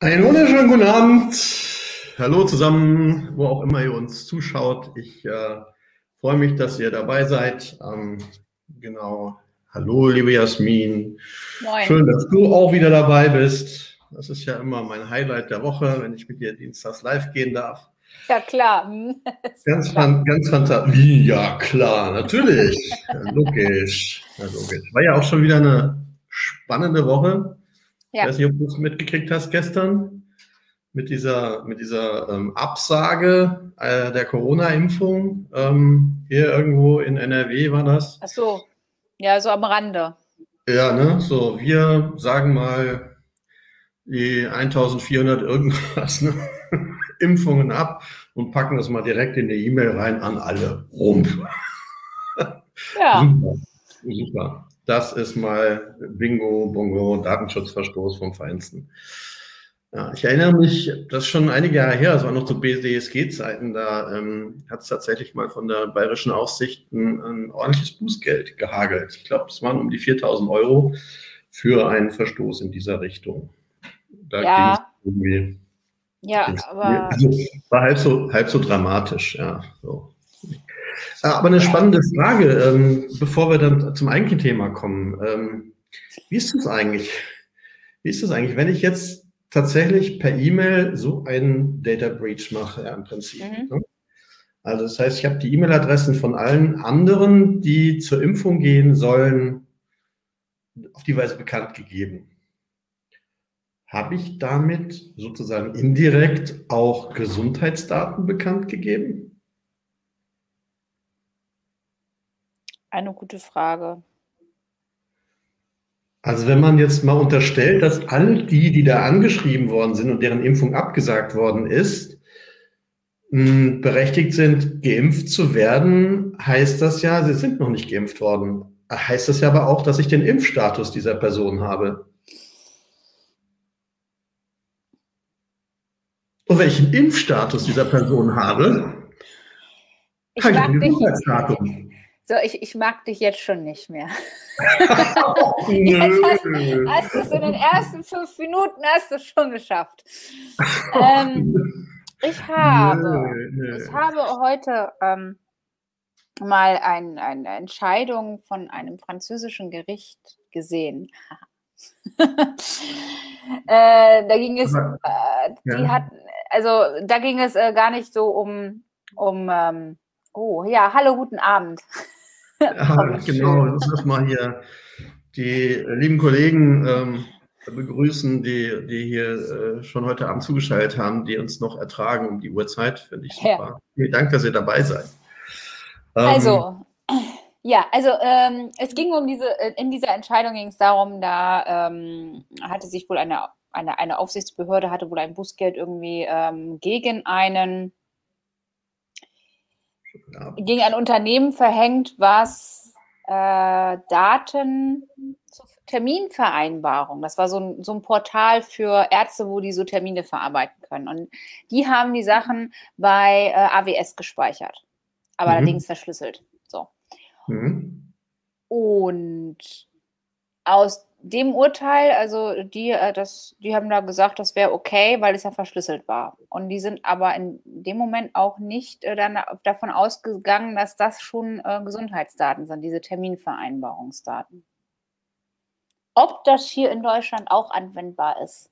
Einen wunderschönen guten Abend. Hallo zusammen, wo auch immer ihr uns zuschaut. Ich freue mich, dass ihr dabei seid. Genau. Hallo, liebe Jasmin. Moin. Schön, dass du auch wieder dabei bist. Das ist ja immer mein Highlight der Woche, wenn ich mit dir dienstags live gehen darf. Ja, klar. Ganz fantastisch. Ja, klar, natürlich. Logisch. Ja, logisch. War ja auch schon wieder eine spannende Woche. Ja. Ich weiß nicht, ob du es mitgekriegt hast gestern mit dieser Absage der Corona-Impfung. Hier irgendwo in NRW war das. Ach so. Ja, so am Rande. Ja, ne? So, wir sagen mal die 1400 irgendwas, ne? Impfungen ab und packen das mal direkt in die E-Mail rein an alle. Rumpf. Ja. Super. Super. Das ist mal Bingo, Bongo, Datenschutzverstoß vom Feinsten. Ja, ich erinnere mich, das ist schon einige Jahre her, das war noch zu BDSG-Zeiten, da hat es tatsächlich mal von der Bayerischen Aufsicht ein ordentliches Bußgeld gehagelt. Ich glaube, es waren um die 4.000 € für einen Verstoß in dieser Richtung. Da ging es irgendwie. Ja, aber also, war halb so dramatisch, ja. So. Aber eine spannende Frage, bevor wir dann zum eigentlichen Thema kommen. Wie ist das eigentlich? Wenn ich jetzt tatsächlich per E-Mail so einen Data Breach mache, ja, im Prinzip. Ne? Also das heißt, ich habe die E-Mail-Adressen von allen anderen, die zur Impfung gehen sollen, auf die Weise bekannt gegeben. Habe ich damit sozusagen indirekt auch Gesundheitsdaten bekannt gegeben? Eine gute Frage. Also wenn man jetzt mal unterstellt, dass all die da angeschrieben worden sind und deren Impfung abgesagt worden ist, berechtigt sind, geimpft zu werden, heißt das ja, sie sind noch nicht geimpft worden. Heißt das ja aber auch, dass ich den Impfstatus dieser Person habe. Und wenn ich den Impfstatus dieser Person habe, habe ich ein Gesundheitsdatum. So, ich mag dich jetzt schon nicht mehr. Jetzt hast du es in den ersten 5 Minuten hast du schon geschafft. Ich habe heute mal eine Entscheidung von einem französischen Gericht gesehen. Da ging es, da ging es gar nicht so um hallo, guten Abend. Ja, genau, lass uns mal hier die lieben Kollegen begrüßen, die hier schon heute Abend zugeschaltet haben, die uns noch ertragen um die Uhrzeit. Finde ich super. Ja. Vielen Dank, dass ihr dabei seid. Es ging in dieser Entscheidung ging es darum, da hatte sich wohl eine Aufsichtsbehörde hatte wohl ein Bußgeld irgendwie gegen ein Unternehmen verhängt, was Daten zur Terminvereinbarung, das war so ein Portal für Ärzte, wo die so Termine verarbeiten können. Und die haben die Sachen bei AWS gespeichert, aber allerdings verschlüsselt. So. Und aus dem Urteil, also die haben da gesagt, das wäre okay, weil es ja verschlüsselt war. Und die sind aber in dem Moment auch nicht dann davon ausgegangen, dass das schon Gesundheitsdaten sind, diese Terminvereinbarungsdaten. Ob das hier in Deutschland auch anwendbar ist,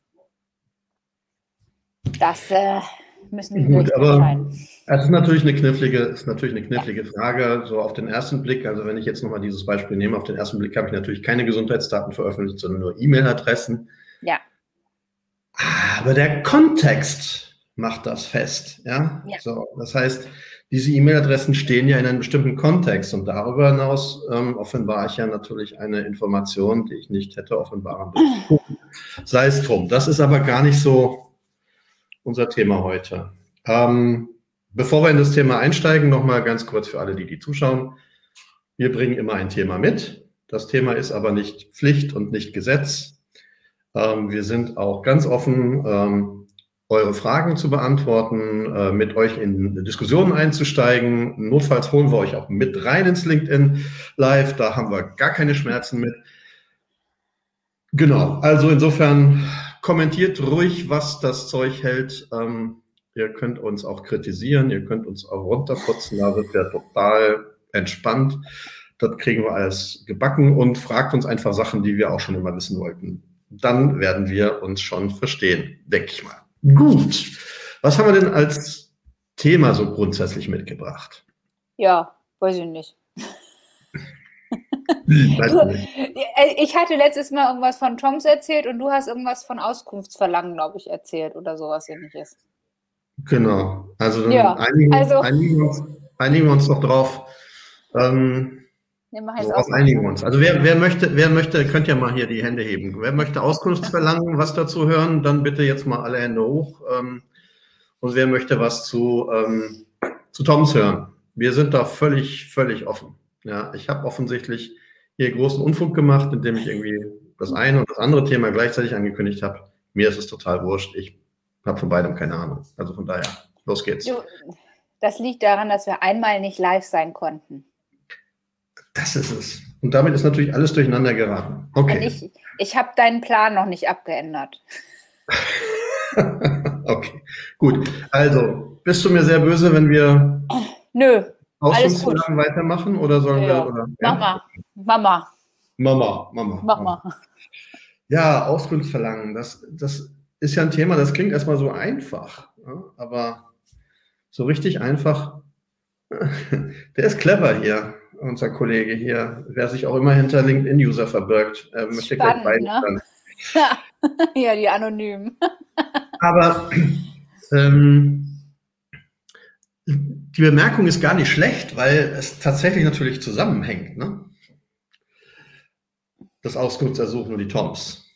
das müssen wir nicht entscheiden. Es ist natürlich eine knifflige Frage, so auf den ersten Blick. Also wenn ich jetzt nochmal dieses Beispiel nehme, auf den ersten Blick habe ich natürlich keine Gesundheitsdaten veröffentlicht, sondern nur E-Mail-Adressen. Ja. Aber der Kontext macht das fest. Ja? So, das heißt, diese E-Mail-Adressen stehen ja in einem bestimmten Kontext und darüber hinaus offenbare ich ja natürlich eine Information, die ich nicht hätte offenbaren dürfen. Sei es drum. Das ist aber gar nicht so unser Thema heute. Bevor wir in das Thema einsteigen, nochmal ganz kurz für alle, die zuschauen. Wir bringen immer ein Thema mit. Das Thema ist aber nicht Pflicht und nicht Gesetz. Wir sind auch ganz offen, eure Fragen zu beantworten, mit euch in Diskussionen einzusteigen. Notfalls holen wir euch auch mit rein ins LinkedIn Live. Da haben wir gar keine Schmerzen mit. Genau, also insofern kommentiert ruhig, was das Zeug hält. Ihr könnt uns auch kritisieren, ihr könnt uns auch runterputzen, da wird wir total entspannt. Das kriegen wir alles gebacken und fragt uns einfach Sachen, die wir auch schon immer wissen wollten. Dann werden wir uns schon verstehen, denke ich mal. Gut. Was haben wir denn als Thema so grundsätzlich mitgebracht? Ja, weiß ich nicht. Ich hatte letztes Mal irgendwas von Toms erzählt und du hast irgendwas von Auskunftsverlangen, glaube ich, erzählt oder sowas Ähnliches. Genau. Also dann Ja, einigen wir uns doch drauf. Worauf einigen wir uns? Also wer möchte, könnt ja mal hier die Hände heben. Wer möchte Auskunftsverlangen, was dazu hören, dann bitte jetzt mal alle Hände hoch. Und wer möchte was zu Toms hören? Wir sind da völlig offen. Ja, ich habe offensichtlich hier großen Unfug gemacht, indem ich irgendwie das eine und das andere Thema gleichzeitig angekündigt habe. Mir ist es total wurscht. Ich habe von beidem keine Ahnung. Also von daher, los geht's. Das liegt daran, dass wir einmal nicht live sein konnten. Das ist es. Und damit ist natürlich alles durcheinander geraten. Okay. Ich habe deinen Plan noch nicht abgeändert. Okay, gut. Also, bist du mir sehr böse, wenn wir Auskunftsverlangen weitermachen oder sollen wir? Oder, Mama. Mach mal. Ja, Auskunftsverlangen, das ist ja ein Thema, das klingt erstmal so einfach, ja, aber so richtig einfach, der ist clever hier, unser Kollege hier, wer sich auch immer hinter LinkedIn-User verbirgt. Möchte gleich beide ne? Ja, die Anonymen. Aber die Bemerkung ist gar nicht schlecht, weil es tatsächlich natürlich zusammenhängt, ne? Das Auskunftsersuchen und die Toms.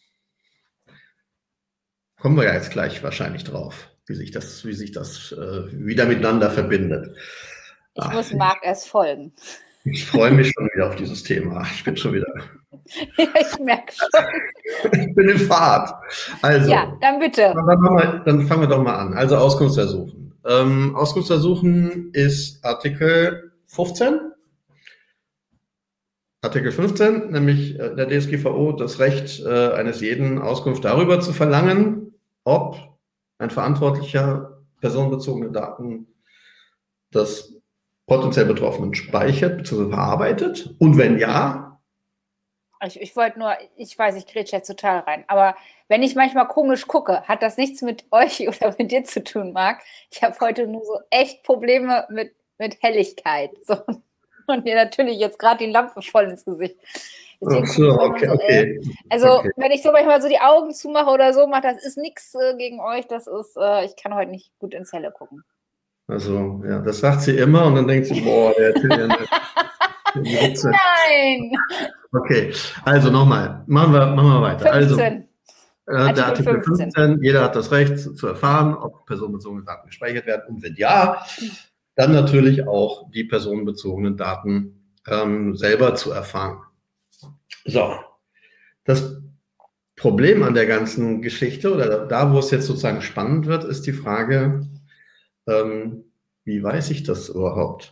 Kommen wir ja jetzt gleich wahrscheinlich drauf, wie sich das wieder miteinander verbindet. Ich muss Marc erst folgen. Ich freue mich schon wieder auf dieses Thema. Ich bin schon wieder. Ja, ich merke schon. Ich bin in Fahrt. Also, ja, dann bitte. Dann fangen wir doch mal an. Also Auskunftsersuchen. Auskunftsersuchen ist Artikel 15. Artikel 15, nämlich der DSGVO, das Recht eines jeden, Auskunft darüber zu verlangen, ob ein Verantwortlicher personenbezogene Daten des potenziell Betroffenen speichert bzw. verarbeitet und wenn ja. Ich wollte nur, ich weiß, ich grätsche jetzt total rein, aber wenn ich manchmal komisch gucke, hat das nichts mit euch oder mit dir zu tun, Marc. Ich habe heute nur so echt Probleme mit Helligkeit. So. Und mir natürlich jetzt gerade die Lampe voll ins Gesicht. Deswegen ach so, okay. Also, wenn ich so manchmal so die Augen zumache oder so, das ist nichts gegen euch. Das ist, ich kann heute nicht gut ins Helle gucken. Also, ja, das sagt sie immer und dann denkt sie, boah, der erzählt ja eine Witze. Nein! Okay, also nochmal, machen wir weiter. 15. Also, der Artikel 15, jeder hat das Recht zu erfahren, ob personenbezogene Daten gespeichert werden und wenn ja, dann natürlich auch die personenbezogenen Daten selber zu erfahren. So, das Problem an der ganzen Geschichte oder da, wo es jetzt sozusagen spannend wird, ist die Frage, wie weiß ich das überhaupt?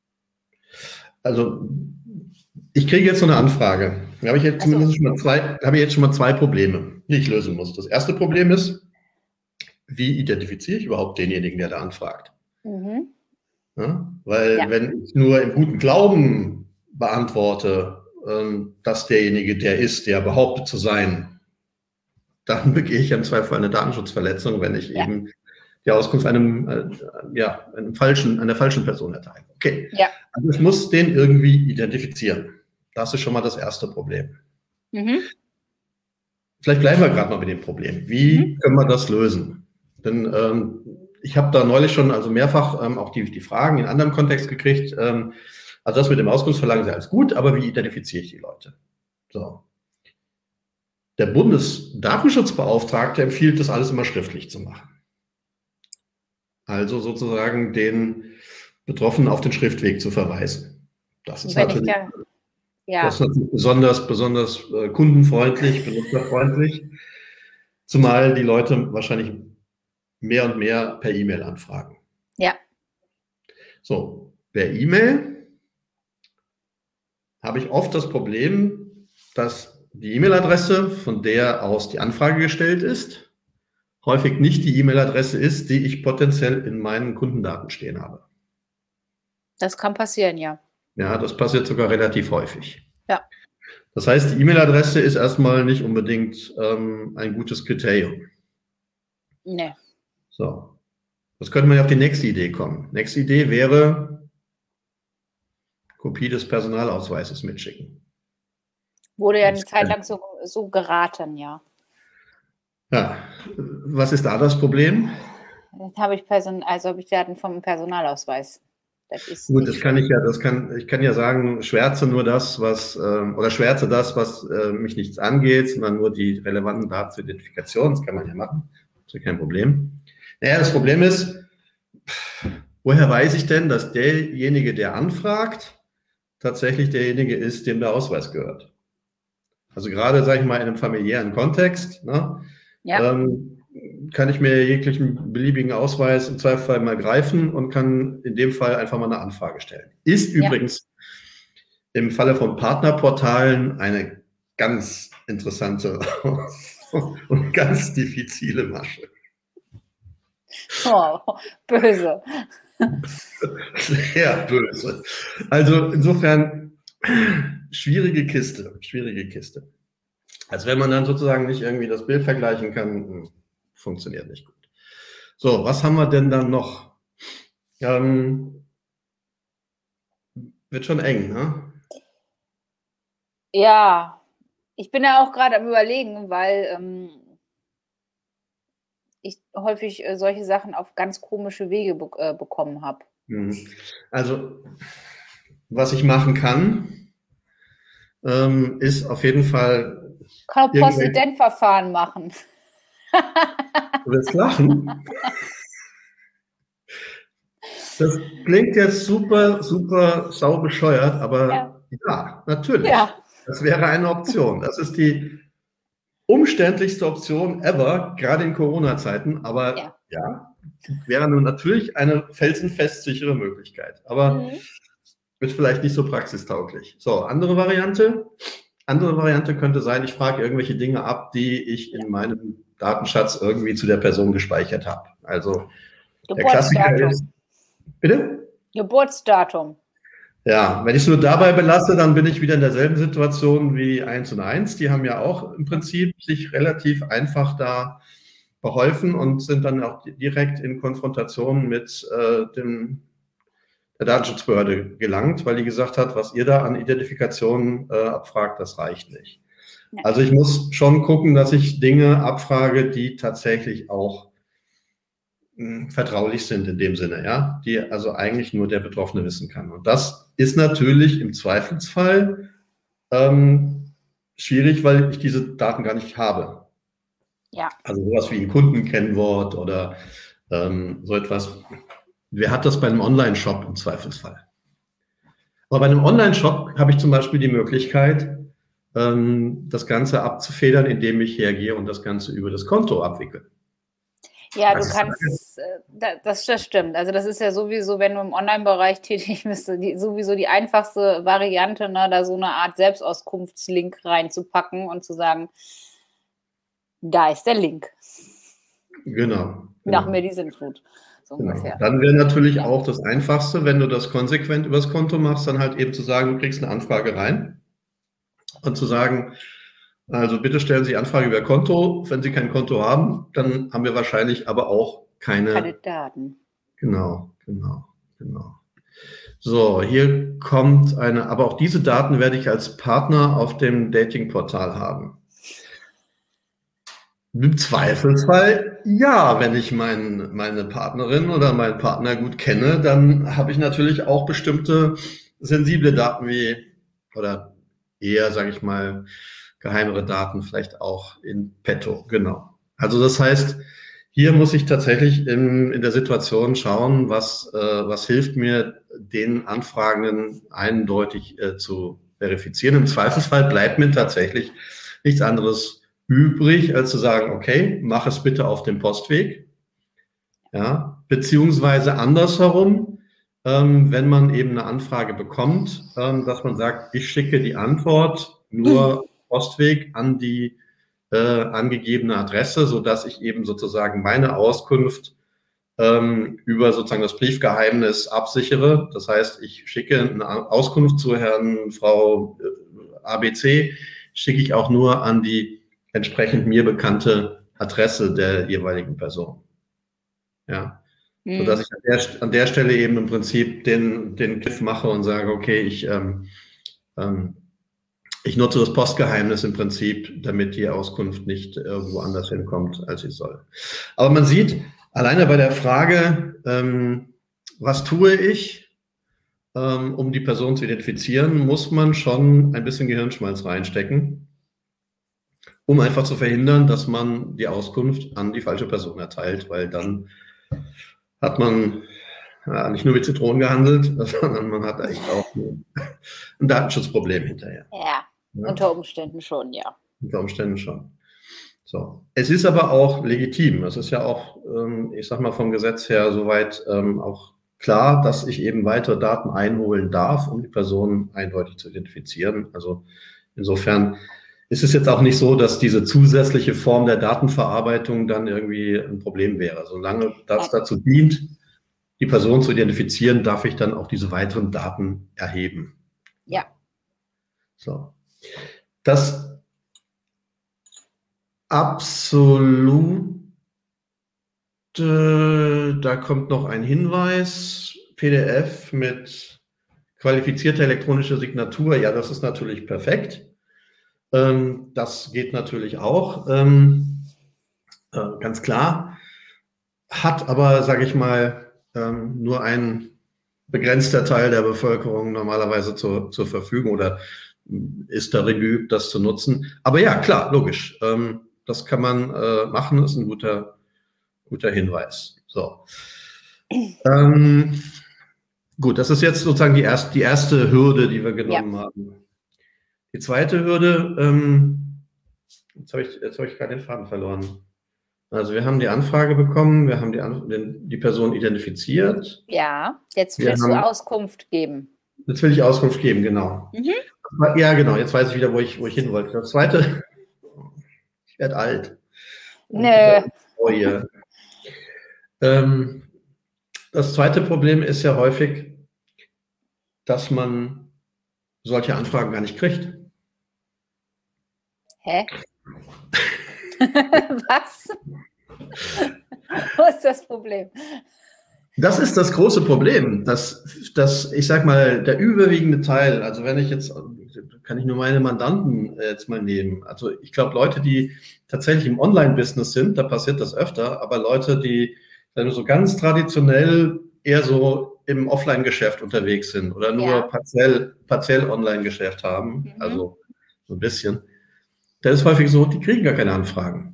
Also, ich kriege jetzt so eine Anfrage. Da habe ich jetzt schon mal zwei Probleme, die ich lösen muss. Das erste Problem ist, wie identifiziere ich überhaupt denjenigen, der da anfragt? Mhm. Ja, weil wenn ich nur im guten Glauben beantworte, dass derjenige der ist, der behauptet zu sein, dann begehe ich im Zweifel eine Datenschutzverletzung, wenn ich eben die Auskunft einer falschen Person erteile. Okay, also ich muss den irgendwie identifizieren. Das ist schon mal das erste Problem. Mhm. Vielleicht bleiben wir gerade mal mit dem Problem. Wie können wir das lösen? Denn ich habe da neulich schon also mehrfach auch die Fragen in anderem Kontext gekriegt. Also das mit dem Auskunftsverlangen ist alles gut, aber wie identifiziere ich die Leute? So. Der Bundesdatenschutzbeauftragte empfiehlt, das alles immer schriftlich zu machen. Also sozusagen den Betroffenen auf den Schriftweg zu verweisen. Das ist natürlich, das ist natürlich besonders kundenfreundlich, benutzerfreundlich, zumal die Leute wahrscheinlich mehr und mehr per E-Mail anfragen. Ja. So, per E-Mail habe ich oft das Problem, dass die E-Mail-Adresse, von der aus die Anfrage gestellt ist, häufig nicht die E-Mail-Adresse ist, die ich potenziell in meinen Kundendaten stehen habe. Das kann passieren, ja. Ja, das passiert sogar relativ häufig. Ja. Das heißt, die E-Mail-Adresse ist erstmal nicht unbedingt ein gutes Kriterium. Nee. So, jetzt könnte man ja auf die nächste Idee kommen. Nächste Idee wäre, Kopie des Personalausweises mitschicken. Wurde ja eine Zeit lang so geraten, ja. Ja, was ist da das Problem? Jetzt habe ich Daten vom Personalausweis. Das ist gut, ich kann ja sagen, schwärze das, was mich nichts angeht, sondern nur die relevanten Daten zur Identifikation. Das kann man ja machen. Das ist ja kein Problem. Naja, das Problem ist, woher weiß ich denn, dass derjenige, der anfragt, tatsächlich derjenige ist, dem der Ausweis gehört? Also gerade, sage ich mal, in einem familiären Kontext, ne, kann ich mir jeglichen beliebigen Ausweis im Zweifelsfall mal greifen und kann in dem Fall einfach mal eine Anfrage stellen. Ist übrigens im Falle von Partnerportalen eine ganz interessante und ganz diffizile Masche. Oh, böse. Sehr böse. Also insofern schwierige Kiste. Also wenn man dann sozusagen nicht irgendwie das Bild vergleichen kann, funktioniert nicht gut. So, was haben wir denn dann noch? Wird schon eng, ne? Ja, ich bin ja auch gerade am Überlegen, weil ich häufig solche Sachen auf ganz komische Wege bekommen habe. Also, was ich machen kann, ist auf jeden Fall... Kann auch Postident-Verfahren machen. Du willst lachen? Das klingt jetzt super, super saubescheuert, aber ja, natürlich. Ja. Das wäre eine Option. Das ist die umständlichste Option ever, gerade in Corona-Zeiten. Aber ja, wäre nun natürlich eine felsenfest sichere Möglichkeit. Aber wird vielleicht nicht so praxistauglich. So, andere Variante könnte sein, ich frage irgendwelche Dinge ab, die ich in meinem Datenschatz irgendwie zu der Person gespeichert habe. Also der Klassiker ist... Bitte? Geburtsdatum. Ja, wenn ich es nur dabei belasse, dann bin ich wieder in derselben Situation wie 1&1. Die haben ja auch im Prinzip sich relativ einfach da beholfen und sind dann auch direkt in Konfrontation mit der Datenschutzbehörde gelangt, weil die gesagt hat, was ihr da an Identifikationen abfragt, das reicht nicht. Ja. Also ich muss schon gucken, dass ich Dinge abfrage, die tatsächlich auch vertraulich sind in dem Sinne, ja, die also eigentlich nur der Betroffene wissen kann. Und das ist natürlich im Zweifelsfall schwierig, weil ich diese Daten gar nicht habe. Ja. Also sowas wie ein Kundenkennwort oder so etwas. Wer hat das bei einem Online-Shop im Zweifelsfall? Aber bei einem Online-Shop habe ich zum Beispiel die Möglichkeit, das Ganze abzufedern, indem ich hergehe und das Ganze über das Konto abwickle. Ja, du kannst, das stimmt. Also das ist ja sowieso, wenn du im Online-Bereich tätig bist, sowieso die einfachste Variante, ne, da so eine Art Selbstauskunftslink reinzupacken und zu sagen, da ist der Link. Genau. Nach mir die Sintflut. So ungefähr. Dann wäre natürlich auch das Einfachste, wenn du das konsequent übers Konto machst, dann halt eben zu sagen, du kriegst eine Anfrage rein und zu sagen, also bitte stellen Sie Anfrage über Konto. Wenn Sie kein Konto haben, dann haben wir wahrscheinlich aber auch keine Daten. Genau. So, hier kommt aber auch diese Daten werde ich als Partner auf dem Datingportal haben. Im Zweifelsfall, ja, wenn ich meine Partnerin oder meinen Partner gut kenne, dann habe ich natürlich auch bestimmte sensible Daten oder eher, sage ich mal, geheimere Daten vielleicht auch in petto, genau. Also das heißt, hier muss ich tatsächlich in der Situation schauen, was hilft mir, den Anfragenden eindeutig zu verifizieren. Im Zweifelsfall bleibt mir tatsächlich nichts anderes übrig, als zu sagen, okay, mach es bitte auf dem Postweg, ja, beziehungsweise andersherum, wenn man eben eine Anfrage bekommt, dass man sagt, ich schicke die Antwort nur Postweg an die angegebene Adresse, sodass ich eben sozusagen meine Auskunft über sozusagen das Briefgeheimnis absichere. Das heißt, ich schicke eine Auskunft zu Herrn, Frau ABC, schicke ich auch nur an die entsprechend mir bekannte Adresse der jeweiligen Person. Ja, sodass ich an der Stelle eben im Prinzip den Griff mache und sage, okay, ich nutze das Postgeheimnis im Prinzip, damit die Auskunft nicht irgendwo anders hinkommt, als sie soll. Aber man sieht, alleine bei der Frage, was tue ich, um die Person zu identifizieren, muss man schon ein bisschen Gehirnschmalz reinstecken, um einfach zu verhindern, dass man die Auskunft an die falsche Person erteilt, weil dann hat man nicht nur mit Zitronen gehandelt, sondern man hat echt auch ein Datenschutzproblem hinterher. Ja, unter Umständen schon, ja. Unter Umständen schon. So. Es ist aber auch legitim. Es ist ja auch, ich sag mal, vom Gesetz her soweit auch klar, dass ich eben weitere Daten einholen darf, um die Person eindeutig zu identifizieren. Also insofern ist es jetzt auch nicht so, dass diese zusätzliche Form der Datenverarbeitung dann irgendwie ein Problem wäre. Solange das dazu dient, die Person zu identifizieren, darf ich dann auch diese weiteren Daten erheben. Ja. So. Das absolute, da kommt noch ein Hinweis, PDF mit qualifizierter elektronischer Signatur, ja, das ist natürlich perfekt. Das geht natürlich auch, ganz klar, hat aber, sage ich mal, nur ein begrenzter Teil der Bevölkerung normalerweise zur Verfügung oder ist darin geübt, das zu nutzen. Aber ja, klar, logisch. Das kann man machen, ist ein guter Hinweis. So. Gut, das ist jetzt sozusagen die erste Hürde, die wir genommen haben. Die zweite Hürde, jetzt habe ich gerade den Faden verloren. Also wir haben die Anfrage bekommen, wir haben die Person identifiziert. Ja, jetzt willst du Auskunft geben. Jetzt will ich Auskunft geben, genau. Ja, genau, jetzt weiß ich wieder, wo ich hin wollte. Das zweite, ich werde alt. Nö. Das zweite Problem ist ja häufig, dass man solche Anfragen gar nicht kriegt. Hä? Was? Wo ist das Problem? Das ist das große Problem, dass ich sag mal, der überwiegende Teil, also wenn ich jetzt, kann ich nur meine Mandanten jetzt mal nehmen, also ich glaube, Leute, die tatsächlich im Online-Business sind, da passiert das öfter, aber Leute, die so ganz traditionell eher so im Offline-Geschäft unterwegs sind oder nur partiell Online-Geschäft haben, also so ein bisschen, da ist häufig so, die kriegen gar keine Anfragen.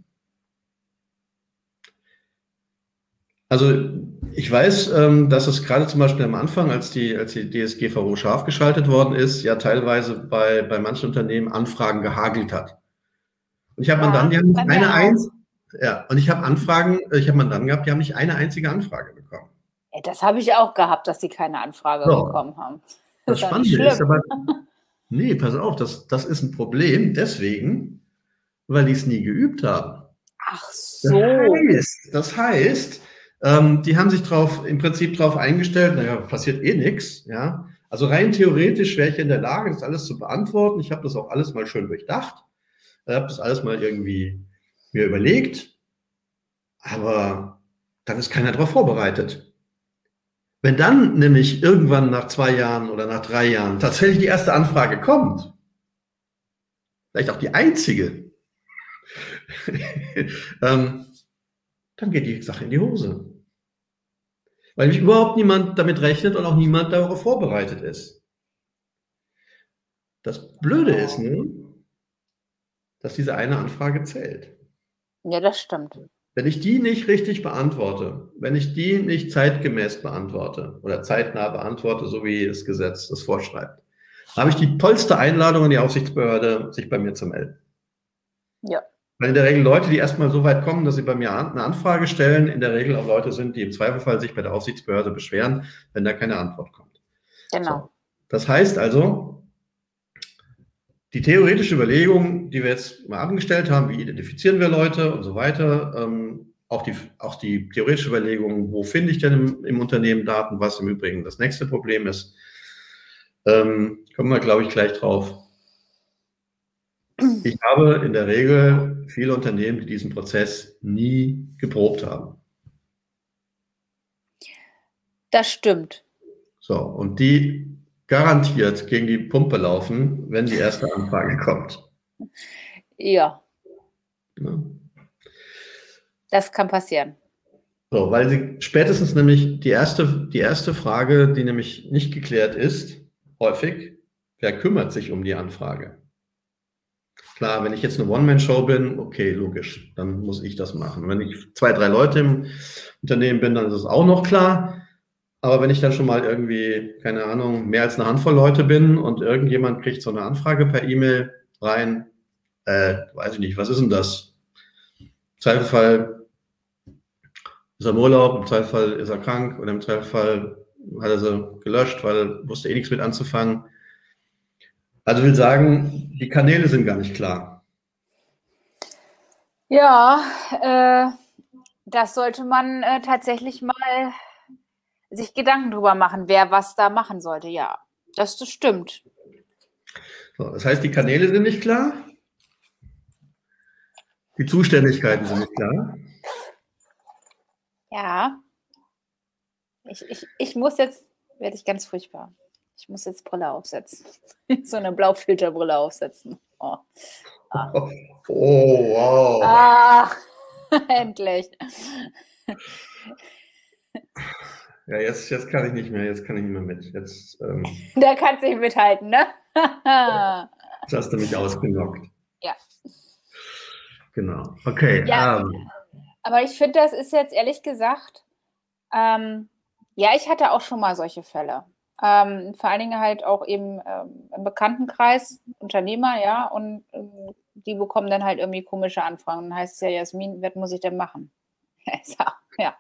Also ich weiß, dass es gerade zum Beispiel am Anfang, als die DSGVO scharf geschaltet worden ist, ja teilweise bei manchen Unternehmen Anfragen gehagelt hat. Und ich habe Mandanten, die haben nicht ich habe Mandanten gehabt, die haben nicht eine einzige Anfrage bekommen. Ja, das habe ich auch gehabt, dass sie keine Anfrage bekommen haben. Das Spannende ist aber, nee, pass auf, das ist ein Problem deswegen, weil die es nie geübt haben. Ach so. Das heißt, die haben sich im Prinzip drauf eingestellt, naja, passiert eh nichts, ja. Also rein theoretisch wäre ich in der Lage, das alles zu beantworten. Ich habe das auch alles mal schön durchdacht. Ich habe das alles mal irgendwie mir überlegt. Aber dann ist keiner darauf vorbereitet. Wenn dann nämlich irgendwann nach 2 Jahren oder nach 3 Jahren tatsächlich die erste Anfrage kommt, vielleicht auch die einzige, dann geht die Sache in die Hose. Weil nämlich überhaupt niemand damit rechnet und auch niemand darauf vorbereitet ist. Das Blöde ist nun, dass diese eine Anfrage zählt. Ja, das stimmt. Wenn ich die nicht richtig beantworte, wenn ich die nicht zeitgemäß beantworte oder zeitnah beantworte, so wie das Gesetz das vorschreibt, habe ich die tollste Einladung an die Aufsichtsbehörde, sich bei mir zu melden. Ja. Weil in der Regel Leute, die erstmal so weit kommen, dass sie bei mir eine Anfrage stellen, in der Regel auch Leute sind, die im Zweifelsfall sich bei der Aufsichtsbehörde beschweren, wenn da keine Antwort kommt. Genau. So. Das heißt also, die theoretische Überlegung, die wir jetzt mal angestellt haben, wie identifizieren wir Leute und so weiter, auch die theoretische Überlegung, wo finde ich denn im Unternehmen Daten, was im Übrigen das nächste Problem ist, kommen wir, glaube ich, gleich drauf. Ich habe in der Regel viele Unternehmen, die diesen Prozess nie geprobt haben. Das stimmt. So, und die garantiert gegen die Pumpe laufen, wenn die erste Anfrage kommt. Ja. Ja. Das kann passieren. So, weil sie spätestens nämlich die erste Frage, die nämlich nicht geklärt ist, häufig, wer kümmert sich um die Anfrage? Klar, wenn ich jetzt eine One-Man-Show bin, okay, logisch, dann muss ich das machen. Wenn ich 2, 3 Leute im Unternehmen bin, dann ist es auch noch klar. Aber wenn ich dann schon mal irgendwie, keine Ahnung, mehr als eine Handvoll Leute bin und irgendjemand kriegt so eine Anfrage per E-Mail rein, weiß ich nicht, was ist denn das? Im Zweifelsfall ist er im Urlaub, im Zweifelsfall ist er krank oder im Zweifelsfall hat er sie gelöscht, weil er wusste eh nichts mit anzufangen. Also will sagen, die Kanäle sind gar nicht klar. Ja, das sollte man tatsächlich mal sich Gedanken drüber machen, wer was da machen sollte. Ja, das stimmt. So, das heißt, die Kanäle sind nicht klar, die Zuständigkeiten sind nicht klar. Ja, ich muss jetzt, werde ich ganz furchtbar. Ich muss jetzt Brille aufsetzen. So eine Blaufilterbrille aufsetzen. Oh. Oh, wow. Ach, endlich. Ja, jetzt kann ich nicht mehr, jetzt kann ich nicht mehr mit. Jetzt, da kannst du nicht mithalten, ne? jetzt hast du mich ausgenockt. Ja. Genau, okay. Ja, aber ich finde, das ist jetzt ehrlich gesagt, ja, ich hatte auch schon mal solche Fälle. Vor allen Dingen halt auch eben im Bekanntenkreis, Unternehmer, ja, und die bekommen dann halt irgendwie komische Anfragen. Dann heißt es ja, Jasmin, was muss ich denn machen? Ja.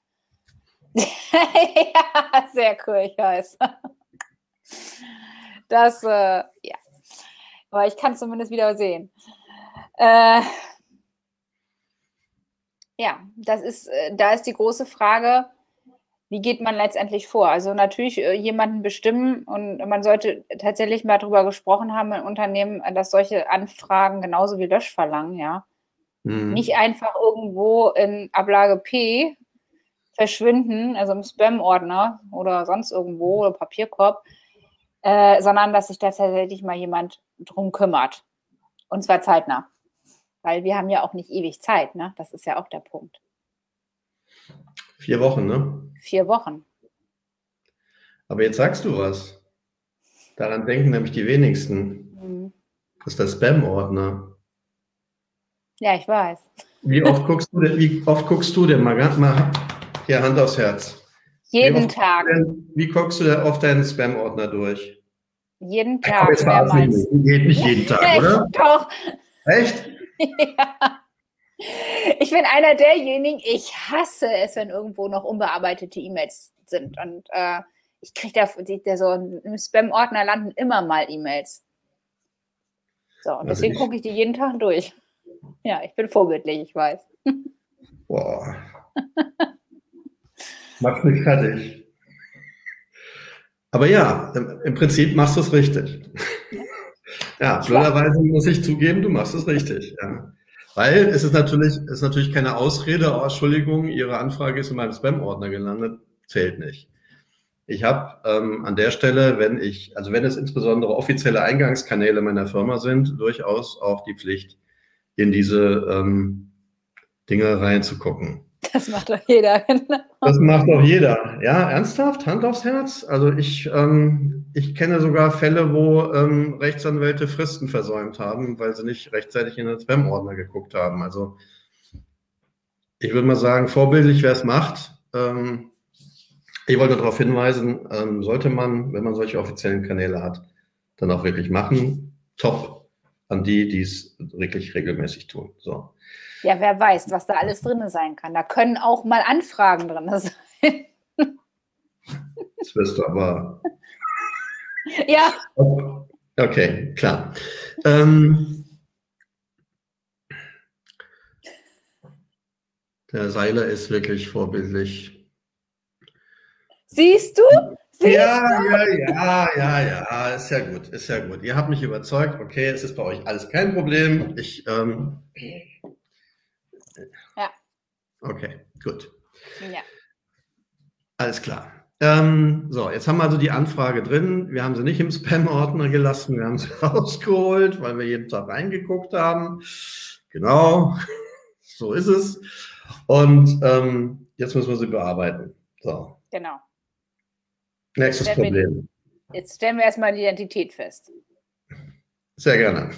Ja, sehr cool, ich weiß. Das, ja. Aber ich kann es zumindest wieder sehen. Ja, da ist die große Frage, wie geht man letztendlich vor? Also natürlich jemanden bestimmen und man sollte tatsächlich mal darüber gesprochen haben im Unternehmen, dass solche Anfragen genauso wie Löschverlangen, ja, nicht einfach irgendwo in Ablage P verschwinden, also im Spam-Ordner oder sonst irgendwo oder Papierkorb, sondern dass sich da tatsächlich mal jemand drum kümmert. Und zwar zeitnah. Weil wir haben ja auch nicht ewig Zeit, ne? Das ist ja auch der Punkt. 4 Wochen, ne? 4 Wochen. Aber jetzt sagst du was. Daran denken nämlich die wenigsten. Das ist der Spam-Ordner. Ja, ich weiß. Wie oft guckst du denn mal hier Hand aufs Herz? Jeden Tag. Wie guckst du denn auf deinen Spam-Ordner durch? Jeden Tag. Geht nicht jeden Tag, oder? Doch. Echt? Ja. Ich bin einer derjenigen, ich hasse es, wenn irgendwo noch unbearbeitete E-Mails sind. Und ich kriege da so im Spam-Ordner landen immer mal E-Mails. So, und deswegen gucke ich die jeden Tag durch. Ja, ich bin vorbildlich, ich weiß. Boah. Mach's mich fertig. Aber ja, im Prinzip machst du es richtig. Ja, blöderweise muss ich zugeben, du machst es richtig. Ja. Weil es ist natürlich keine Ausrede, oh, Entschuldigung, Ihre Anfrage ist in meinem Spam-Ordner gelandet, zählt nicht. Ich habe an der Stelle, wenn es insbesondere offizielle Eingangskanäle meiner Firma sind, durchaus auch die Pflicht, in diese Dinge reinzugucken. Das macht doch jeder. Das macht doch jeder. Ja, ernsthaft? Hand aufs Herz? Also ich kenne sogar Fälle, wo Rechtsanwälte Fristen versäumt haben, weil sie nicht rechtzeitig in den Spam-Ordner geguckt haben. Also ich würde mal sagen, vorbildlich, wer es macht. Ich wollte darauf hinweisen, sollte man, wenn man solche offiziellen Kanäle hat, dann auch wirklich machen. Top an die es wirklich regelmäßig tun. So. Ja, wer weiß, was da alles drin sein kann. Da können auch mal Anfragen drin sein. Das wirst du aber... Ja. Okay, klar. Der Seiler ist wirklich vorbildlich. Siehst du? Ja, ist ja gut, ist ja gut. Ihr habt mich überzeugt, okay, es ist bei euch alles kein Problem. Ja. Okay, gut. Ja. Alles klar. So, jetzt haben wir also die Anfrage drin. Wir haben sie nicht im Spam-Ordner gelassen, wir haben sie rausgeholt, weil wir jeden Tag reingeguckt haben. Genau, so ist es. Und jetzt müssen wir sie bearbeiten. So. Genau. Nächstes Problem. Jetzt stellen wir erstmal die Identität fest. Sehr gerne.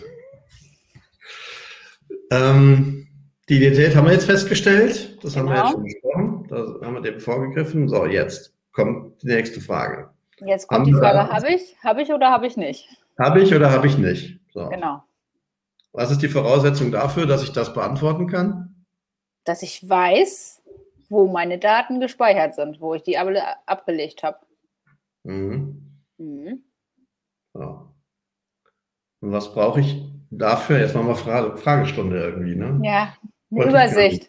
Die Identität haben wir jetzt festgestellt. Das haben wir jetzt schon besprochen. Da haben wir dem vorgegriffen. So, jetzt kommt die nächste Frage. Jetzt kommt die Frage, habe ich oder habe ich nicht? Habe ich oder habe ich nicht? So. Genau. Was ist die Voraussetzung dafür, dass ich das beantworten kann? Dass ich weiß, wo meine Daten gespeichert sind, wo ich die alle abgelegt habe. Mhm. So. Und was brauche ich dafür? Jetzt machen wir Fragestunde irgendwie, ne? Ja, eine Übersicht.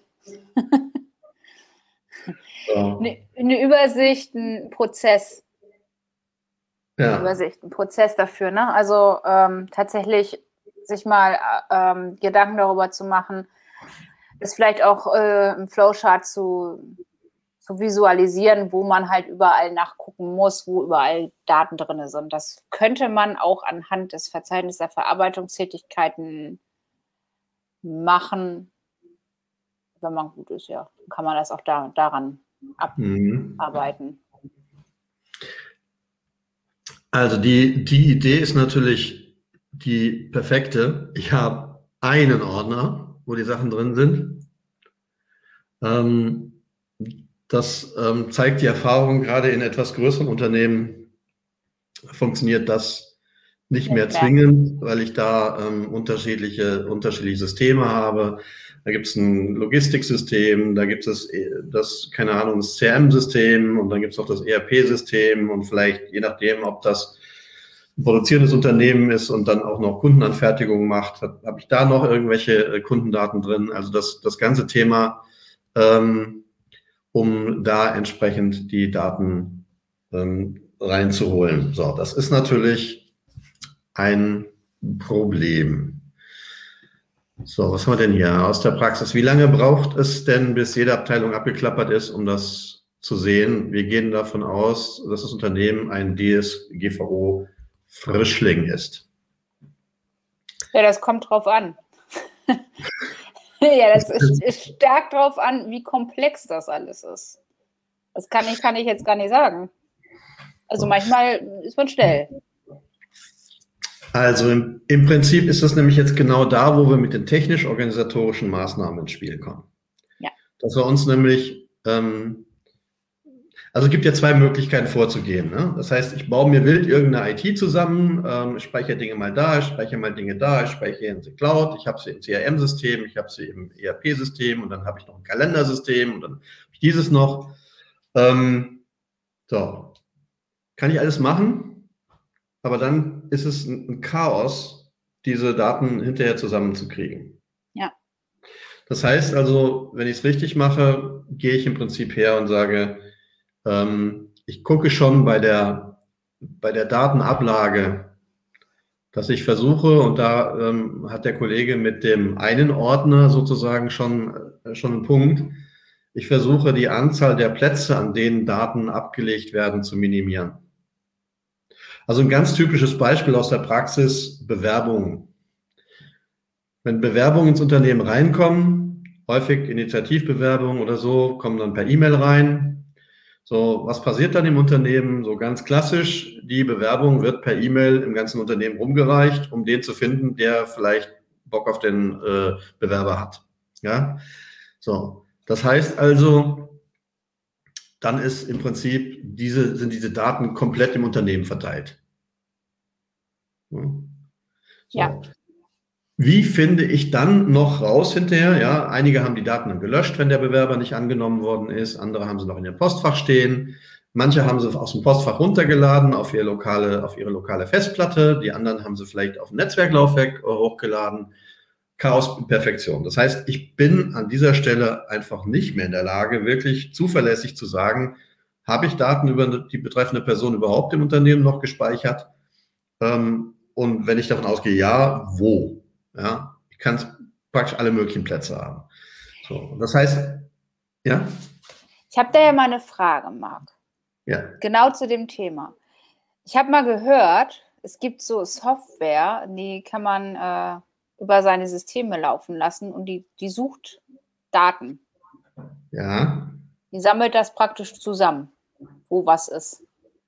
So. Eine Übersicht, ein Prozess. Ja. Übersicht, ein Prozess dafür, ne? Also tatsächlich sich mal Gedanken darüber zu machen, das vielleicht auch im Flowchart zu visualisieren, wo man halt überall nachgucken muss, wo überall Daten drin sind. Das könnte man auch anhand des Verzeichnisses der Verarbeitungstätigkeiten machen, wenn man gut ist, ja. Dann kann man das auch daran abarbeiten. Also die Idee ist natürlich die perfekte. Ich habe einen Ordner, wo die Sachen drin sind. Das zeigt die Erfahrung, gerade in etwas größeren Unternehmen funktioniert das nicht mehr zwingend, weil ich da unterschiedliche Systeme habe. Da gibt es ein Logistiksystem, da gibt es das CRM-System und dann gibt es auch das ERP-System und vielleicht, je nachdem, ob das ein produzierendes Unternehmen ist und dann auch noch Kundenanfertigung macht, habe ich da noch irgendwelche Kundendaten drin. Also das ganze Thema, um da entsprechend die Daten reinzuholen. So, das ist natürlich ein Problem. So, was haben wir denn hier aus der Praxis? Wie lange braucht es denn, bis jede Abteilung abgeklappert ist, um das zu sehen? Wir gehen davon aus, dass das Unternehmen ein DSGVO-Frischling ist. Ja, das kommt drauf an. Ja, das ist stark drauf an, wie komplex das alles ist. Das kann ich jetzt gar nicht sagen. Also manchmal ist man schnell. Also im Prinzip ist das nämlich jetzt genau da, wo wir mit den technisch-organisatorischen Maßnahmen ins Spiel kommen. Ja. Dass wir uns nämlich, also es gibt ja zwei Möglichkeiten vorzugehen. Ne? Das heißt, ich baue mir wild irgendeine IT zusammen, ich speichere Dinge mal da, ich speichere mal Dinge da, ich speichere in der Cloud, ich habe sie im CRM-System, ich habe sie im ERP-System und dann habe ich noch ein Kalendersystem und dann habe ich dieses noch. So, kann ich alles machen? Aber dann ist es ein Chaos, diese Daten hinterher zusammenzukriegen. Ja. Das heißt also, wenn ich es richtig mache, gehe ich im Prinzip her und sage, ich gucke schon bei der Datenablage, dass ich versuche, und da hat der Kollege mit dem einen Ordner sozusagen schon einen Punkt, ich versuche die Anzahl der Plätze, an denen Daten abgelegt werden, zu minimieren. Also ein ganz typisches Beispiel aus der Praxis, Bewerbungen. Wenn Bewerbungen ins Unternehmen reinkommen, häufig Initiativbewerbungen oder so, kommen dann per E-Mail rein. So, was passiert dann im Unternehmen? So ganz klassisch, die Bewerbung wird per E-Mail im ganzen Unternehmen rumgereicht, um den zu finden, der vielleicht Bock auf den Bewerber hat. Ja, so. Das heißt also, dann ist im Prinzip sind diese Daten komplett im Unternehmen verteilt. So. Ja. Wie finde ich dann noch raus hinterher? Ja, einige haben die Daten dann gelöscht, wenn der Bewerber nicht angenommen worden ist. Andere haben sie noch in ihrem Postfach stehen. Manche haben sie aus dem Postfach runtergeladen auf ihre lokale Festplatte, die anderen haben sie vielleicht auf dem Netzwerklaufwerk hochgeladen. Chaos in Perfektion. Das heißt, ich bin an dieser Stelle einfach nicht mehr in der Lage, wirklich zuverlässig zu sagen, habe ich Daten über die betreffende Person überhaupt im Unternehmen noch gespeichert? Und wenn ich davon ausgehe, ja, wo? Ja, ich kann praktisch alle möglichen Plätze haben. So, das heißt, ja? Ich habe da ja mal eine Frage, Marc. Ja. Genau zu dem Thema. Ich habe mal gehört, es gibt so Software, die kann man über seine Systeme laufen lassen und die sucht Daten. Ja. Die sammelt das praktisch zusammen, wo was ist.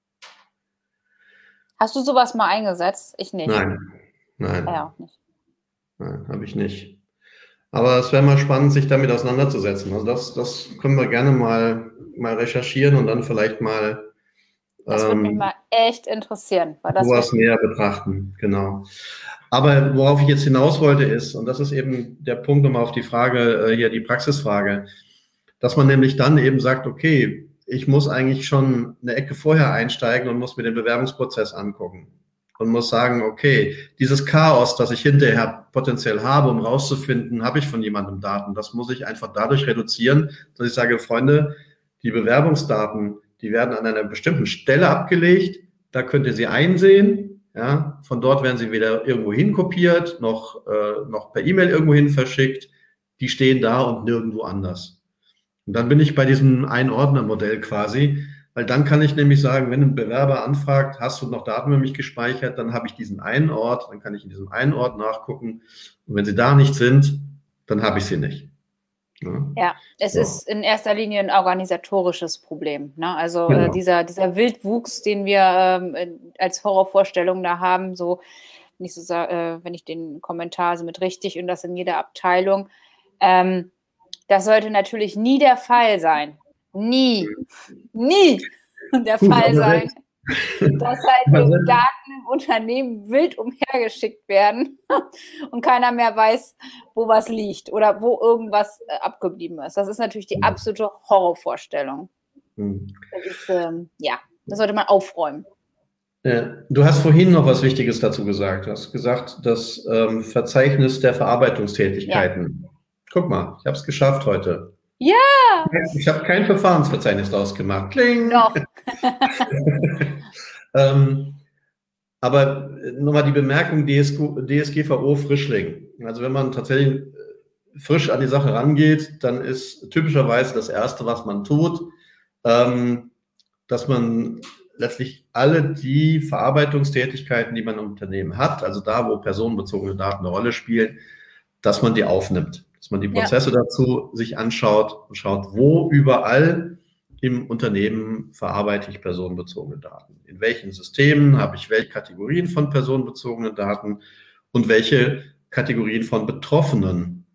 Hast du sowas mal eingesetzt? Ich nicht. Nein. Ja, auch nicht. Nein, habe ich nicht. Aber es wäre mal spannend, sich damit auseinanderzusetzen. Also das können wir gerne mal recherchieren und dann vielleicht mal das würde mich mal echt interessieren. Sowas näher betrachten, genau. Aber worauf ich jetzt hinaus wollte ist, und das ist eben der Punkt nochmal auf die Frage, hier die Praxisfrage, dass man nämlich dann eben sagt, okay, ich muss eigentlich schon eine Ecke vorher einsteigen und muss mir den Bewerbungsprozess angucken. Und muss sagen, okay, dieses Chaos, das ich hinterher potenziell habe, um rauszufinden, habe ich von jemandem Daten, das muss ich einfach dadurch reduzieren, dass ich sage, Freunde, die Bewerbungsdaten, die werden an einer bestimmten Stelle abgelegt, da könnt ihr sie einsehen, ja, von dort werden sie wieder irgendwo hin kopiert, noch per E-Mail irgendwo hin verschickt, die stehen da und nirgendwo anders. Und dann bin ich bei diesem Einordnermodell quasi, weil dann kann ich nämlich sagen, wenn ein Bewerber anfragt, hast du noch Daten über mich gespeichert, dann habe ich diesen einen Ort, dann kann ich in diesem einen Ort nachgucken. Und wenn sie da nicht sind, dann habe ich sie nicht. Ja, es ist in erster Linie ein organisatorisches Problem. Ne? Also genau. Dieser Wildwuchs, den wir als Horrorvorstellung da haben, so wenn ich so sage, wenn ich den Kommentar so mit richtig und das in jeder Abteilung, das sollte natürlich nie der Fall sein. Nie der Fall sein, dass halt die Daten im Unternehmen wild umhergeschickt werden und keiner mehr weiß, wo was liegt oder wo irgendwas abgeblieben ist. Das ist natürlich die absolute Horrorvorstellung. Das ist, das sollte man aufräumen. Du hast vorhin noch was Wichtiges dazu gesagt. Du hast gesagt, das Verzeichnis der Verarbeitungstätigkeiten. Ja. Guck mal, ich habe es geschafft heute. Ja! Ich habe kein Verfahrensverzeichnis daraus gemacht. Kling! Doch. Aber nochmal die Bemerkung DSGVO Frischling. Also wenn man tatsächlich frisch an die Sache rangeht, dann ist typischerweise das Erste, was man tut, dass man letztlich alle die Verarbeitungstätigkeiten, die man im Unternehmen hat, also da, wo personenbezogene Daten eine Rolle spielen, dass man die aufnimmt. Dass man die Prozesse dazu sich anschaut und schaut, wo überall im Unternehmen verarbeite ich personenbezogene Daten. In welchen Systemen habe ich welche Kategorien von personenbezogenen Daten und welche Kategorien von Betroffenen,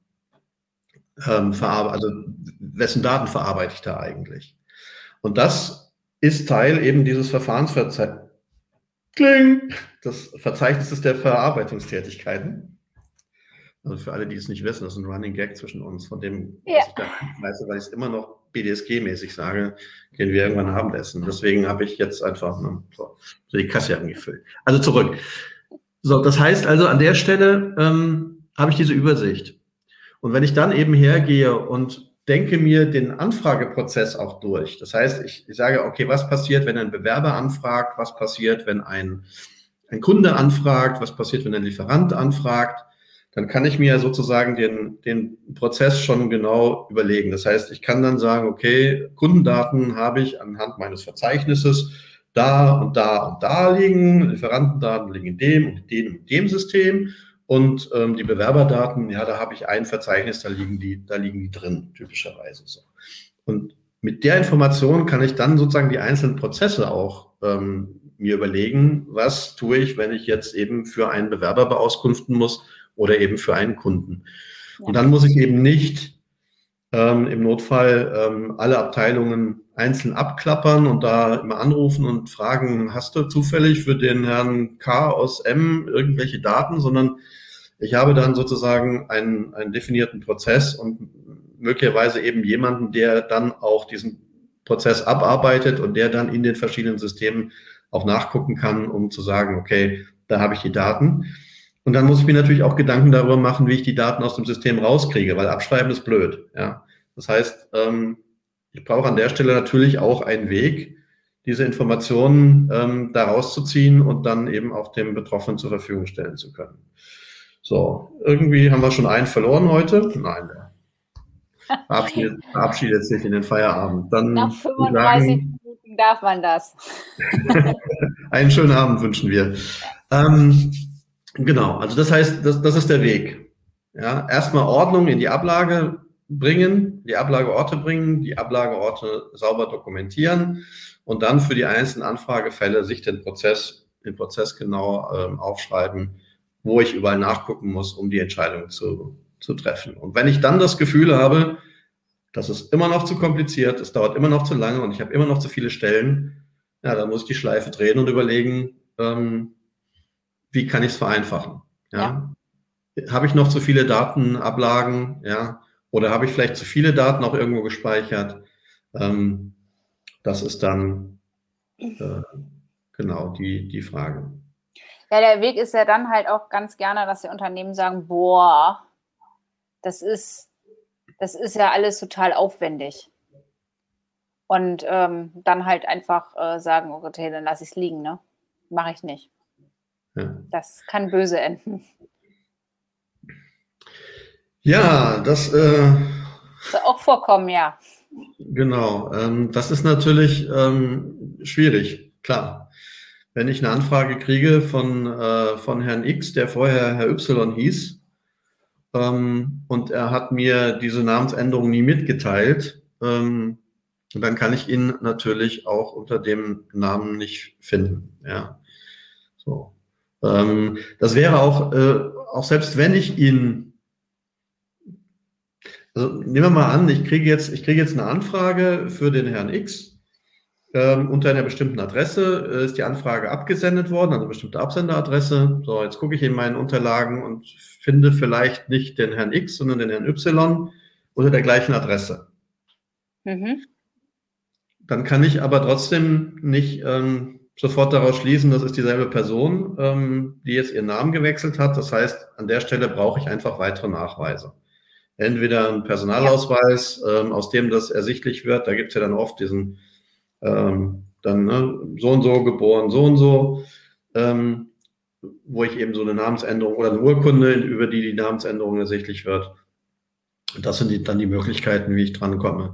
also wessen Daten verarbeite ich da eigentlich. Und das ist Teil eben dieses Verfahrensverzeichnisses, des Verzeichnisses der Verarbeitungstätigkeiten. Also für alle, die es nicht wissen, das ist ein Running Gag zwischen uns, von dem, was ich da weiß, weil ich es immer noch BDSG-mäßig sage, gehen wir irgendwann Abendessen. Deswegen habe ich jetzt einfach so die Kasse angefüllt. Also zurück. So, das heißt also, an der Stelle habe ich diese Übersicht. Und wenn ich dann eben hergehe und denke mir den Anfrageprozess auch durch, das heißt, ich sage, okay, was passiert, wenn ein Bewerber anfragt, was passiert, wenn ein Kunde anfragt, was passiert, wenn ein Lieferant anfragt, dann kann ich mir sozusagen den Prozess schon genau überlegen. Das heißt, ich kann dann sagen, okay, Kundendaten habe ich anhand meines Verzeichnisses da und da und da liegen, Lieferantendaten liegen in dem und dem System und die Bewerberdaten, ja, da habe ich ein Verzeichnis, da liegen die drin, typischerweise so. Und mit der Information kann ich dann sozusagen die einzelnen Prozesse auch mir überlegen, was tue ich, wenn ich jetzt eben für einen Bewerber beauskunften muss, oder eben für einen Kunden. Ja. Und dann muss ich eben nicht im Notfall alle Abteilungen einzeln abklappern und da immer anrufen und fragen, hast du zufällig für den Herrn K aus M irgendwelche Daten, sondern ich habe dann sozusagen einen definierten Prozess und möglicherweise eben jemanden, der dann auch diesen Prozess abarbeitet und der dann in den verschiedenen Systemen auch nachgucken kann, um zu sagen, okay, da habe ich die Daten. Und dann muss ich mir natürlich auch Gedanken darüber machen, wie ich die Daten aus dem System rauskriege, weil abschreiben ist blöd. Ja. Das heißt, ich brauche an der Stelle natürlich auch einen Weg, diese Informationen da rauszuziehen und dann eben auch dem Betroffenen zur Verfügung stellen zu können. So, irgendwie haben wir schon einen verloren heute. Nein, der verabschiedet sich in den Feierabend. Dann nach 35 Minuten darf man das. Einen schönen Abend wünschen wir. Genau, also das heißt, das ist der Weg. Ja, erstmal Ordnung in die Ablage bringen, die Ablageorte bringen, die Ablageorte sauber dokumentieren und dann für die einzelnen Anfragefälle sich den Prozess genau aufschreiben, wo ich überall nachgucken muss, um die Entscheidung zu treffen. Und wenn ich dann das Gefühl habe, das ist immer noch zu kompliziert, es dauert immer noch zu lange und ich habe immer noch zu viele Stellen, ja, dann muss ich die Schleife drehen und überlegen, wie kann ich es vereinfachen? Ja? Habe ich noch zu viele Datenablagen? Ja? Oder habe ich vielleicht zu viele Daten auch irgendwo gespeichert? Das ist dann genau die Frage. Ja, der Weg ist ja dann halt auch ganz gerne, dass die Unternehmen sagen, boah, das ist ja alles total aufwendig. Und dann halt einfach sagen, oh Gott, hey, dann lasse ich es liegen, ne? Mache ich nicht. Ja. Das kann böse enden. Ja, das soll auch vorkommen, ja. Genau, das ist natürlich schwierig, klar. Wenn ich eine Anfrage kriege von Herrn X, der vorher Herr Y hieß, und er hat mir diese Namensänderung nie mitgeteilt, dann kann ich ihn natürlich auch unter dem Namen nicht finden. Ja, so. Das wäre auch selbst wenn ich ihn, also nehmen wir mal an, ich kriege jetzt eine Anfrage für den Herrn X unter einer bestimmten Adresse, ist die Anfrage abgesendet worden, also eine bestimmte Absenderadresse. So, jetzt gucke ich in meinen Unterlagen und finde vielleicht nicht den Herrn X, sondern den Herrn Y unter der gleichen Adresse. Mhm. Dann kann ich aber trotzdem nicht sofort daraus schließen, das ist dieselbe Person, die jetzt ihren Namen gewechselt hat. Das heißt, an der Stelle brauche ich einfach weitere Nachweise. Entweder ein Personalausweis, aus dem das ersichtlich wird. Da gibt es ja dann oft diesen dann so und so geboren, so und so, wo ich eben so eine Namensänderung oder eine Urkunde, über die Namensänderung ersichtlich wird. Das sind dann die Möglichkeiten, wie ich drankomme.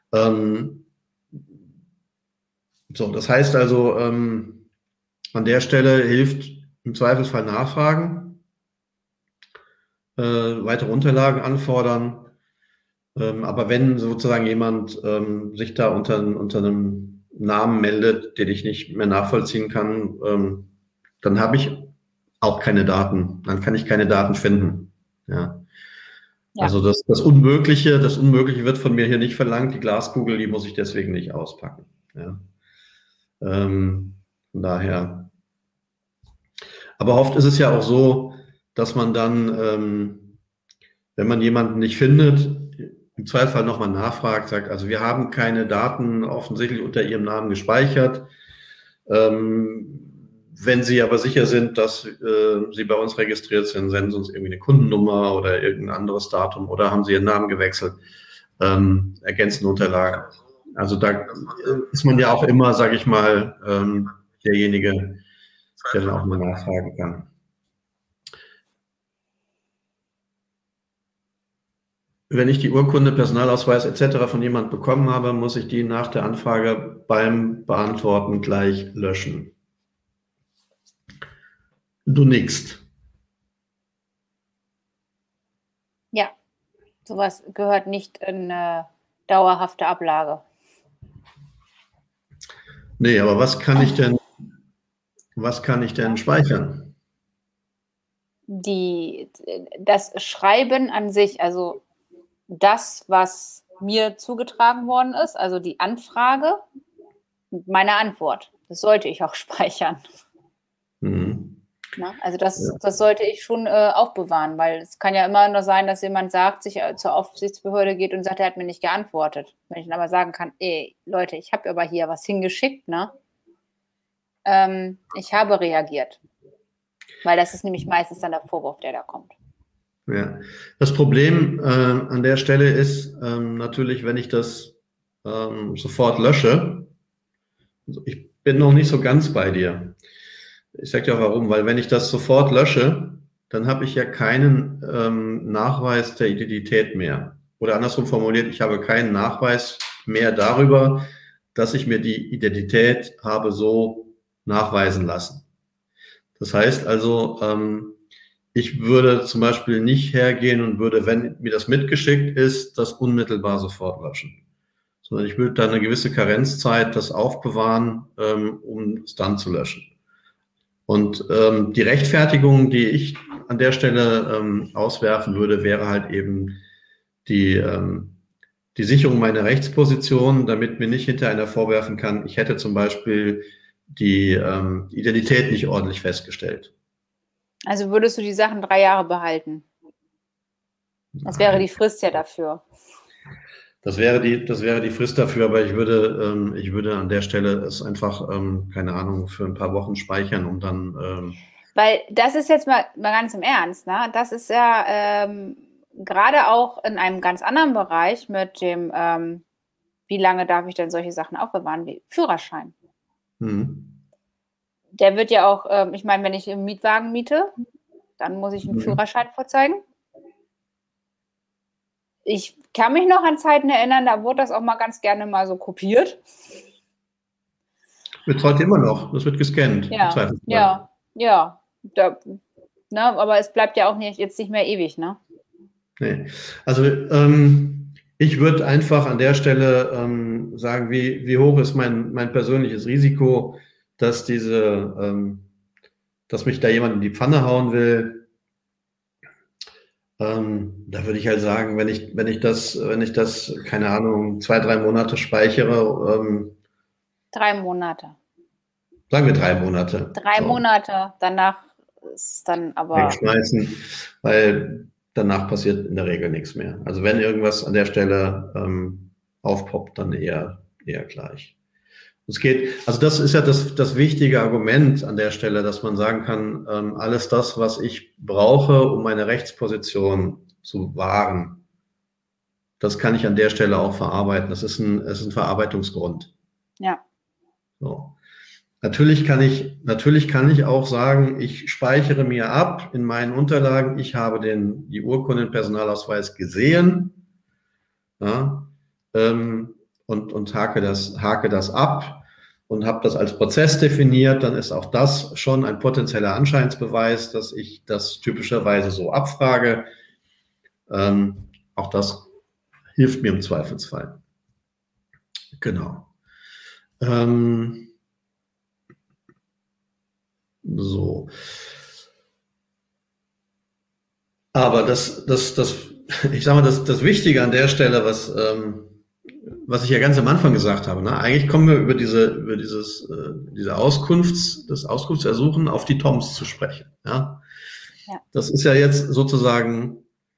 So, das heißt also, an der Stelle hilft im Zweifelsfall Nachfragen, weitere Unterlagen anfordern. Aber wenn sozusagen jemand sich da unter einem Namen meldet, den ich nicht mehr nachvollziehen kann, dann habe ich auch keine Daten. Dann kann ich keine Daten finden. Ja. Also das Unmögliche wird von mir hier nicht verlangt. Die Glaskugel, die muss ich deswegen nicht auspacken. Ja. Von daher. Aber oft ist es ja auch so, dass man dann, wenn man jemanden nicht findet, im Zweifelsfall nochmal nachfragt, sagt, also wir haben keine Daten offensichtlich unter Ihrem Namen gespeichert. Wenn Sie aber sicher sind, dass Sie bei uns registriert sind, senden Sie uns irgendwie eine Kundennummer oder irgendein anderes Datum oder haben Sie Ihren Namen gewechselt, ergänzende Unterlagen. Also da ist man ja auch immer, sage ich mal, derjenige, der dann auch mal nachfragen kann. Wenn ich die Urkunde, Personalausweis etc. von jemandem bekommen habe, muss ich die nach der Anfrage beim Beantworten gleich löschen. Du nickst. Ja, sowas gehört nicht in dauerhafte Ablage. Nee, aber was kann ich denn speichern? Das Schreiben an sich, also das, was mir zugetragen worden ist, also die Anfrage und meine Antwort. Das sollte ich auch speichern. Mhm. Na, also das sollte ich schon aufbewahren, weil es kann ja immer noch sein, dass jemand sagt, sich zur Aufsichtsbehörde geht und sagt, er hat mir nicht geantwortet. Wenn ich dann aber sagen kann, ey, Leute, ich habe aber hier was hingeschickt, ne? Ich habe reagiert. Weil das ist nämlich meistens dann der Vorwurf, der da kommt. Ja. Das Problem an der Stelle ist natürlich, wenn ich das sofort lösche, also ich bin noch nicht so ganz bei dir. Ich sage dir auch warum, weil wenn ich das sofort lösche, dann habe ich ja keinen Nachweis der Identität mehr. Oder andersrum formuliert, ich habe keinen Nachweis mehr darüber, dass ich mir die Identität habe so nachweisen lassen. Das heißt also, ich würde zum Beispiel nicht hergehen und würde, wenn mir das mitgeschickt ist, das unmittelbar sofort löschen. Sondern ich würde da eine gewisse Karenzzeit das aufbewahren, um es dann zu löschen. Und die Rechtfertigung, die ich an der Stelle auswerfen würde, wäre halt eben die Sicherung meiner Rechtsposition, damit mir nicht hinter einer vorwerfen kann, ich hätte zum Beispiel die Identität nicht ordentlich festgestellt. Also würdest du die Sachen 3 Jahre behalten? Das wäre die Frist ja dafür. Das wäre die Frist dafür, aber ich würde an der Stelle es einfach, keine Ahnung, für ein paar Wochen speichern, um dann. Weil das ist jetzt mal ganz im Ernst, ne? Das ist ja gerade auch in einem ganz anderen Bereich mit dem, wie lange darf ich denn solche Sachen aufbewahren, wie Führerschein. Der wird ja auch, ich meine, wenn ich einen Mietwagen miete, dann muss ich einen Führerschein vorzeigen. Ich kann mich noch an Zeiten erinnern, da wurde das auch mal ganz gerne mal so kopiert. Wird heute immer noch, das wird gescannt. Ja. Ne, aber es bleibt ja auch jetzt nicht mehr ewig, ne? Nee. Also ich würde einfach an der Stelle sagen, wie hoch ist mein persönliches Risiko, dass dass mich da jemand in die Pfanne hauen will. Da würde ich halt sagen, wenn ich das, keine Ahnung, 2, 3 Monate speichere. 3 Monate. Sagen wir 3 Monate. 3 Monate, danach ist dann aber. Wegschmeißen, weil danach passiert in der Regel nichts mehr. Also wenn irgendwas an der Stelle aufpoppt, dann eher gleich. Also das ist ja das wichtige Argument an der Stelle, dass man sagen kann, alles das, was ich brauche, um meine Rechtsposition zu wahren, das kann ich an der Stelle auch verarbeiten. Das ist ein Verarbeitungsgrund. Ja. So. Natürlich kann ich auch sagen, ich speichere mir ab in meinen Unterlagen, ich habe die Urkunde, den Personalausweis gesehen, ja, und hake das ab und habe das als Prozess definiert, dann ist auch das schon ein potenzieller Anscheinsbeweis, dass ich das typischerweise so abfrage. Auch das hilft mir im Zweifelsfall. Genau. So. Aber ich sage mal, das Wichtige an der Stelle, was ich ja ganz am Anfang gesagt habe, ne? Eigentlich kommen wir über das Auskunftsersuchen auf die TOMs zu sprechen. Ja? Ja. Das ist ja jetzt sozusagen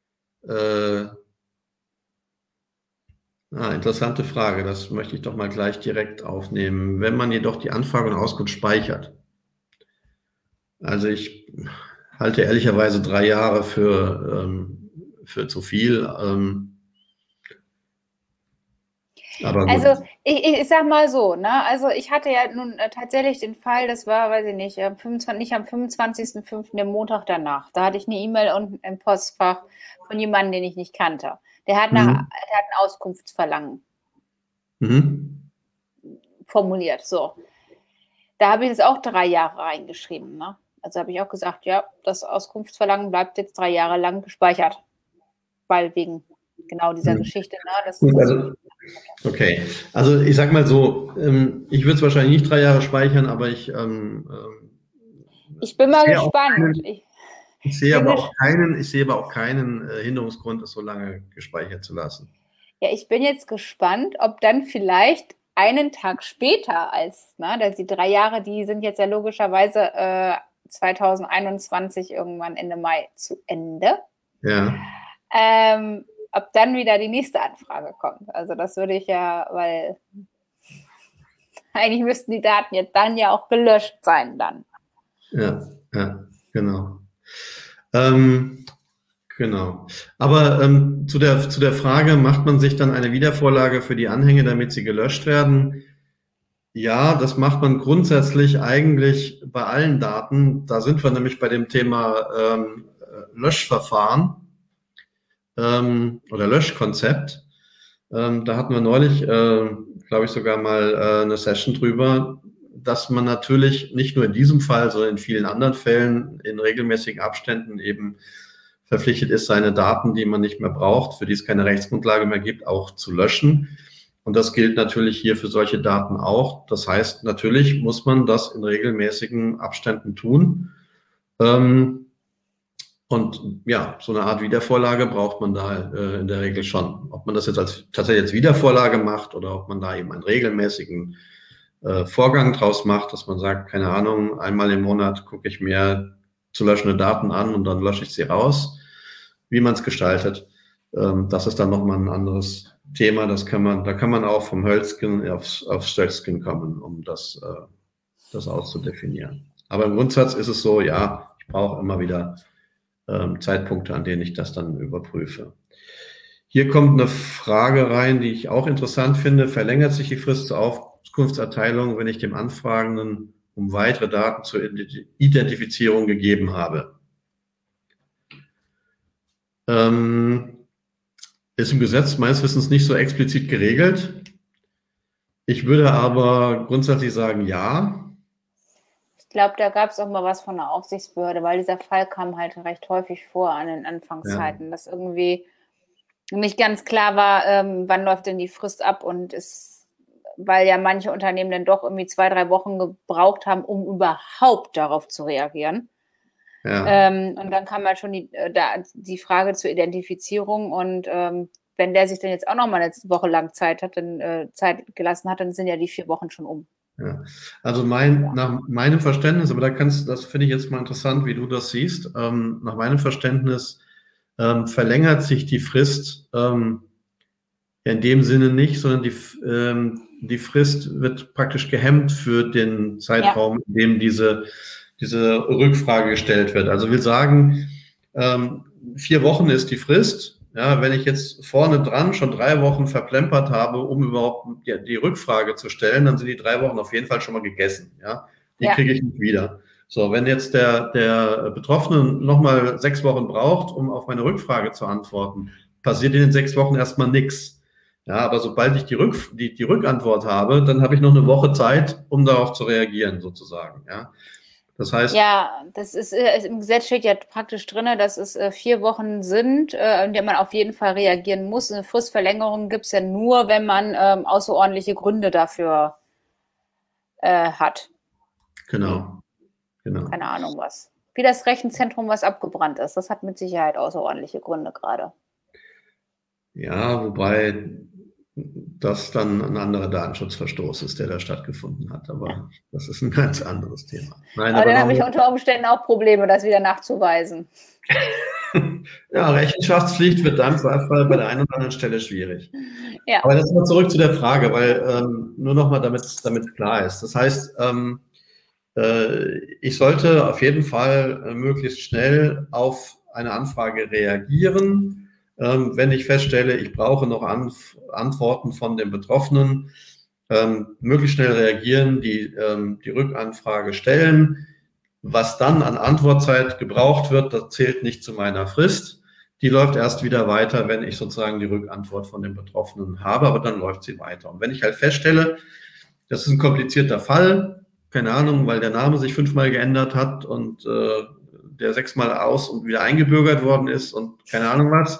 interessante Frage. Das möchte ich doch mal gleich direkt aufnehmen. Wenn man jedoch die Anfrage und Auskunft speichert, also ich halte ehrlicherweise 3 Jahre für zu viel. Aber also ich sag mal so, ne? Also ich hatte ja nun tatsächlich den Fall, das war, weiß ich nicht, nicht am 25.05., der Montag danach. Da hatte ich eine E-Mail unten im Postfach von jemandem, den ich nicht kannte. Der hat ein Auskunftsverlangen formuliert. So. Da habe ich jetzt auch 3 Jahre reingeschrieben, ne? Also habe ich auch gesagt, ja, das Auskunftsverlangen bleibt jetzt 3 Jahre lang gespeichert. Weil wegen genau dieser Geschichte, ne? Okay, also ich sag mal so, ich würde es wahrscheinlich nicht 3 Jahre speichern, aber ich bin mal gespannt. Ich sehe aber auch keinen Hinderungsgrund, es so lange gespeichert zu lassen. Ja, ich bin jetzt gespannt, ob dann vielleicht einen Tag später die 3 Jahre, die sind jetzt ja logischerweise 2021 irgendwann Ende Mai zu Ende. Ja. Ob dann wieder die nächste Anfrage kommt. Also das würde ich ja, weil eigentlich müssten die Daten jetzt dann ja auch gelöscht sein dann. Ja, genau. Genau. Aber zu der Frage, macht man sich dann eine Wiedervorlage für die Anhänge, damit sie gelöscht werden? Ja, das macht man grundsätzlich eigentlich bei allen Daten. Da sind wir nämlich bei dem Thema Löschverfahren oder Löschkonzept. Da hatten wir neulich, glaube ich, sogar mal eine Session drüber, dass man natürlich nicht nur in diesem Fall, sondern in vielen anderen Fällen in regelmäßigen Abständen eben verpflichtet ist, seine Daten, die man nicht mehr braucht, für die es keine Rechtsgrundlage mehr gibt, auch zu löschen. Und das gilt natürlich hier für solche Daten auch. Das heißt, natürlich muss man das in regelmäßigen Abständen tun. Und ja, so eine Art Wiedervorlage braucht man da in der Regel schon. Ob man das jetzt tatsächlich als Wiedervorlage macht oder ob man da eben einen regelmäßigen Vorgang draus macht, dass man sagt, keine Ahnung, einmal im Monat gucke ich mir zu löschende Daten an und dann lösche ich sie raus, wie man es gestaltet. Das ist dann nochmal ein anderes Thema. Da kann man auch vom Hölzgen aufs Stöcksken kommen, um das auszudefinieren. Aber im Grundsatz ist es so, ja, ich brauche immer wieder Zeitpunkte, an denen ich das dann überprüfe. Hier kommt eine Frage rein, die ich auch interessant finde. Verlängert sich die Frist zur Auskunftserteilung, wenn ich dem Anfragenden um weitere Daten zur Identifizierung gegeben habe? Ist im Gesetz meines Wissens nicht so explizit geregelt. Ich würde aber grundsätzlich sagen, ja. Ich glaube, da gab es auch mal was von der Aufsichtsbehörde, weil dieser Fall kam halt recht häufig vor an den Anfangszeiten, dass irgendwie nicht ganz klar war, wann läuft denn die Frist ab und weil ja manche Unternehmen dann doch irgendwie 2-3 Wochen gebraucht haben, um überhaupt darauf zu reagieren. Ja. Und dann kam halt schon die Frage zur Identifizierung und wenn der sich dann jetzt auch noch mal eine Woche lang Zeit gelassen hat, dann sind ja die 4 Wochen schon um. Ja. Also nach meinem Verständnis, aber das finde ich jetzt mal interessant, wie du das siehst. Nach meinem Verständnis verlängert sich die Frist in dem Sinne nicht, sondern die Frist wird praktisch gehemmt für den Zeitraum, in dem diese Rückfrage gestellt wird. Also will sagen, 4 Wochen ist die Frist. Ja, wenn ich jetzt vorne dran schon 3 Wochen verplempert habe, um überhaupt die Rückfrage zu stellen, dann sind die 3 Wochen auf jeden Fall schon mal gegessen. Ja, die kriege ich nicht wieder. So, wenn jetzt der Betroffene nochmal 6 Wochen braucht, um auf meine Rückfrage zu antworten, passiert in den 6 Wochen erstmal nichts. Ja, aber sobald ich die Rückantwort habe, dann habe ich noch eine Woche Zeit, um darauf zu reagieren, sozusagen. Ja. Das heißt. Ja, das ist im Gesetz steht ja praktisch drin, dass es 4 Wochen sind, in denen man auf jeden Fall reagieren muss. Eine Fristverlängerung gibt es ja nur, wenn man außerordentliche Gründe dafür hat. Genau. Keine Ahnung was. Wie das Rechenzentrum, was abgebrannt ist. Das hat mit Sicherheit außerordentliche Gründe gerade. Ja, wobei das dann ein anderer Datenschutzverstoß ist, der da stattgefunden hat. Aber das ist ein ganz anderes Thema. Nein, aber dann habe ich unter Umständen auch Probleme, das wieder nachzuweisen. Ja, Rechenschaftspflicht wird dann im Zweifel bei der einen oder anderen Stelle schwierig. Ja. Aber jetzt mal zurück zu der Frage, weil nur nochmal, damit klar ist. Das heißt, ich sollte auf jeden Fall möglichst schnell auf eine Anfrage reagieren. Wenn ich feststelle, ich brauche noch Antworten von dem Betroffenen, möglichst schnell reagieren, die Rückanfrage stellen. Was dann an Antwortzeit gebraucht wird, das zählt nicht zu meiner Frist. Die läuft erst wieder weiter, wenn ich sozusagen die Rückantwort von dem Betroffenen habe, aber dann läuft sie weiter. Und wenn ich halt feststelle, das ist ein komplizierter Fall, keine Ahnung, weil der Name sich 5-mal geändert hat und der 6-mal aus und wieder eingebürgert worden ist und keine Ahnung was,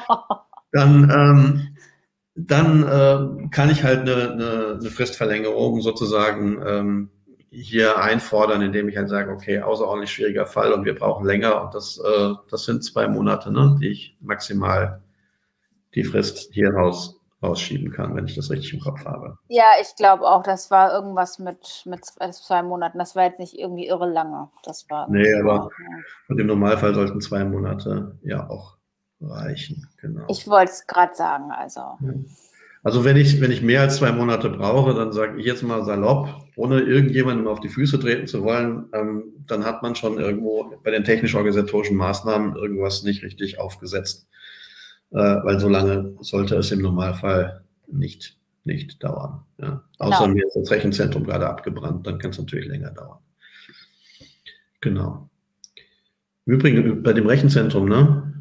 dann kann ich halt eine Fristverlängerung sozusagen hier einfordern, indem ich halt sage, okay, außerordentlich schwieriger Fall und wir brauchen länger und das sind 2 Monate, ne, die ich maximal die Frist hier rausschieben kann, wenn ich das richtig im Kopf habe. Ja, ich glaube auch, das war irgendwas mit 2 Monaten. Das war jetzt nicht irgendwie irre lange. Das war nee, aber im Normalfall sollten 2 Monate ja auch reichen. Genau. Ich wollte es gerade sagen, also. Ja. Also wenn ich mehr als 2 Monate brauche, dann sage ich jetzt mal salopp, ohne irgendjemandem auf die Füße treten zu wollen, dann hat man schon irgendwo bei den technisch-organisatorischen Maßnahmen irgendwas nicht richtig aufgesetzt. Weil so lange sollte es im Normalfall nicht dauern. Ja. Außer mir ist das Rechenzentrum gerade abgebrannt, dann kann es natürlich länger dauern. Genau. Im Übrigen bei dem Rechenzentrum, ne?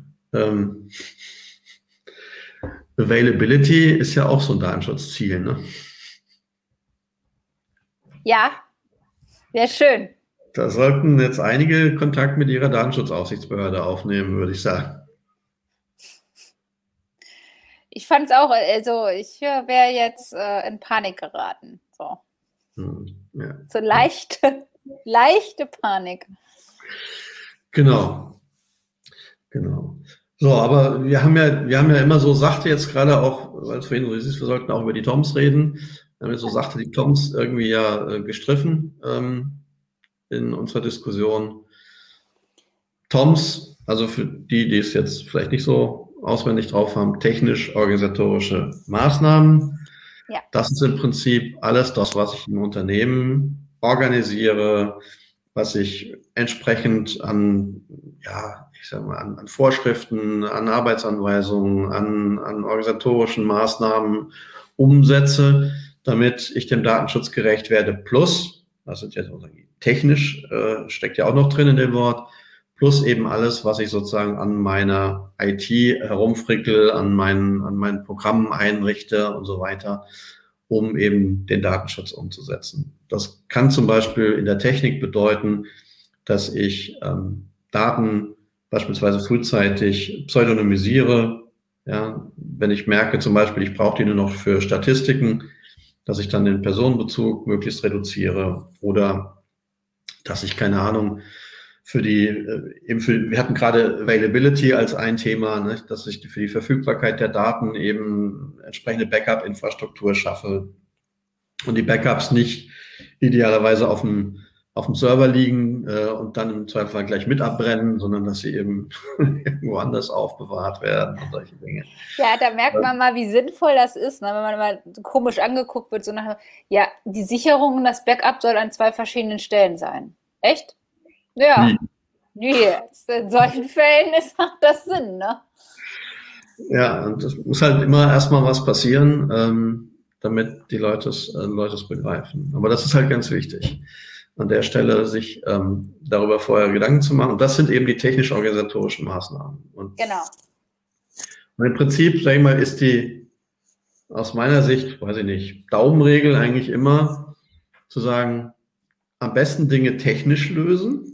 Availability ist ja auch so ein Datenschutzziel, ne? Ja, wäre schön. Da sollten jetzt einige Kontakt mit ihrer Datenschutzaufsichtsbehörde aufnehmen, würde ich sagen. Ich fand es auch, also ich wäre jetzt in Panik geraten. So, Ja. So leichte Panik. Genau. So, aber wir haben ja immer so, sagte jetzt gerade auch, weil es vorhin so ist, wir sollten auch über die TOMs reden. Wir haben ja so, sagte die TOMs irgendwie ja gestriffen in unserer Diskussion. TOMs, also für die es jetzt vielleicht nicht so auswendig drauf haben, technisch-organisatorische Maßnahmen. Ja. Das ist im Prinzip alles das, was ich im Unternehmen organisiere, was ich entsprechend an, ja, ich sag mal, an Vorschriften, an Arbeitsanweisungen, an organisatorischen Maßnahmen umsetze, damit ich dem Datenschutz gerecht werde. Plus, das sind jetzt technisch, steckt ja auch noch drin in dem Wort, plus eben alles, was ich sozusagen an meiner IT herumfrickel, an meinen Programmen einrichte und so weiter, um eben den Datenschutz umzusetzen. Das kann zum Beispiel in der Technik bedeuten, dass ich Daten beispielsweise frühzeitig pseudonymisiere. Ja, wenn ich merke zum Beispiel, ich brauche die nur noch für Statistiken, dass ich dann den Personenbezug möglichst reduziere oder dass ich, keine Ahnung, wir hatten gerade Availability als ein Thema, ne, dass ich für die Verfügbarkeit der Daten eben entsprechende Backup-Infrastruktur schaffe und die Backups nicht idealerweise auf dem Server liegen und dann im Zweifelsfall gleich mit abbrennen, sondern dass sie eben irgendwo anders aufbewahrt werden und solche Dinge. Ja, da merkt man mal, wie sinnvoll das ist, ne? Wenn man mal komisch angeguckt wird, so nach, ja, die Sicherung und das Backup soll an 2 verschiedenen Stellen sein. Echt? Ja. Nee, in solchen Fällen macht das Sinn, ne? Ja, und es muss halt immer erstmal was passieren, damit die Leute es begreifen. Aber das ist halt ganz wichtig, an der Stelle sich darüber vorher Gedanken zu machen. Und das sind eben die technisch-organisatorischen Maßnahmen. Genau. Und im Prinzip, sag ich mal, ist die aus meiner Sicht, weiß ich nicht, Daumenregel eigentlich immer zu sagen, am besten Dinge technisch lösen,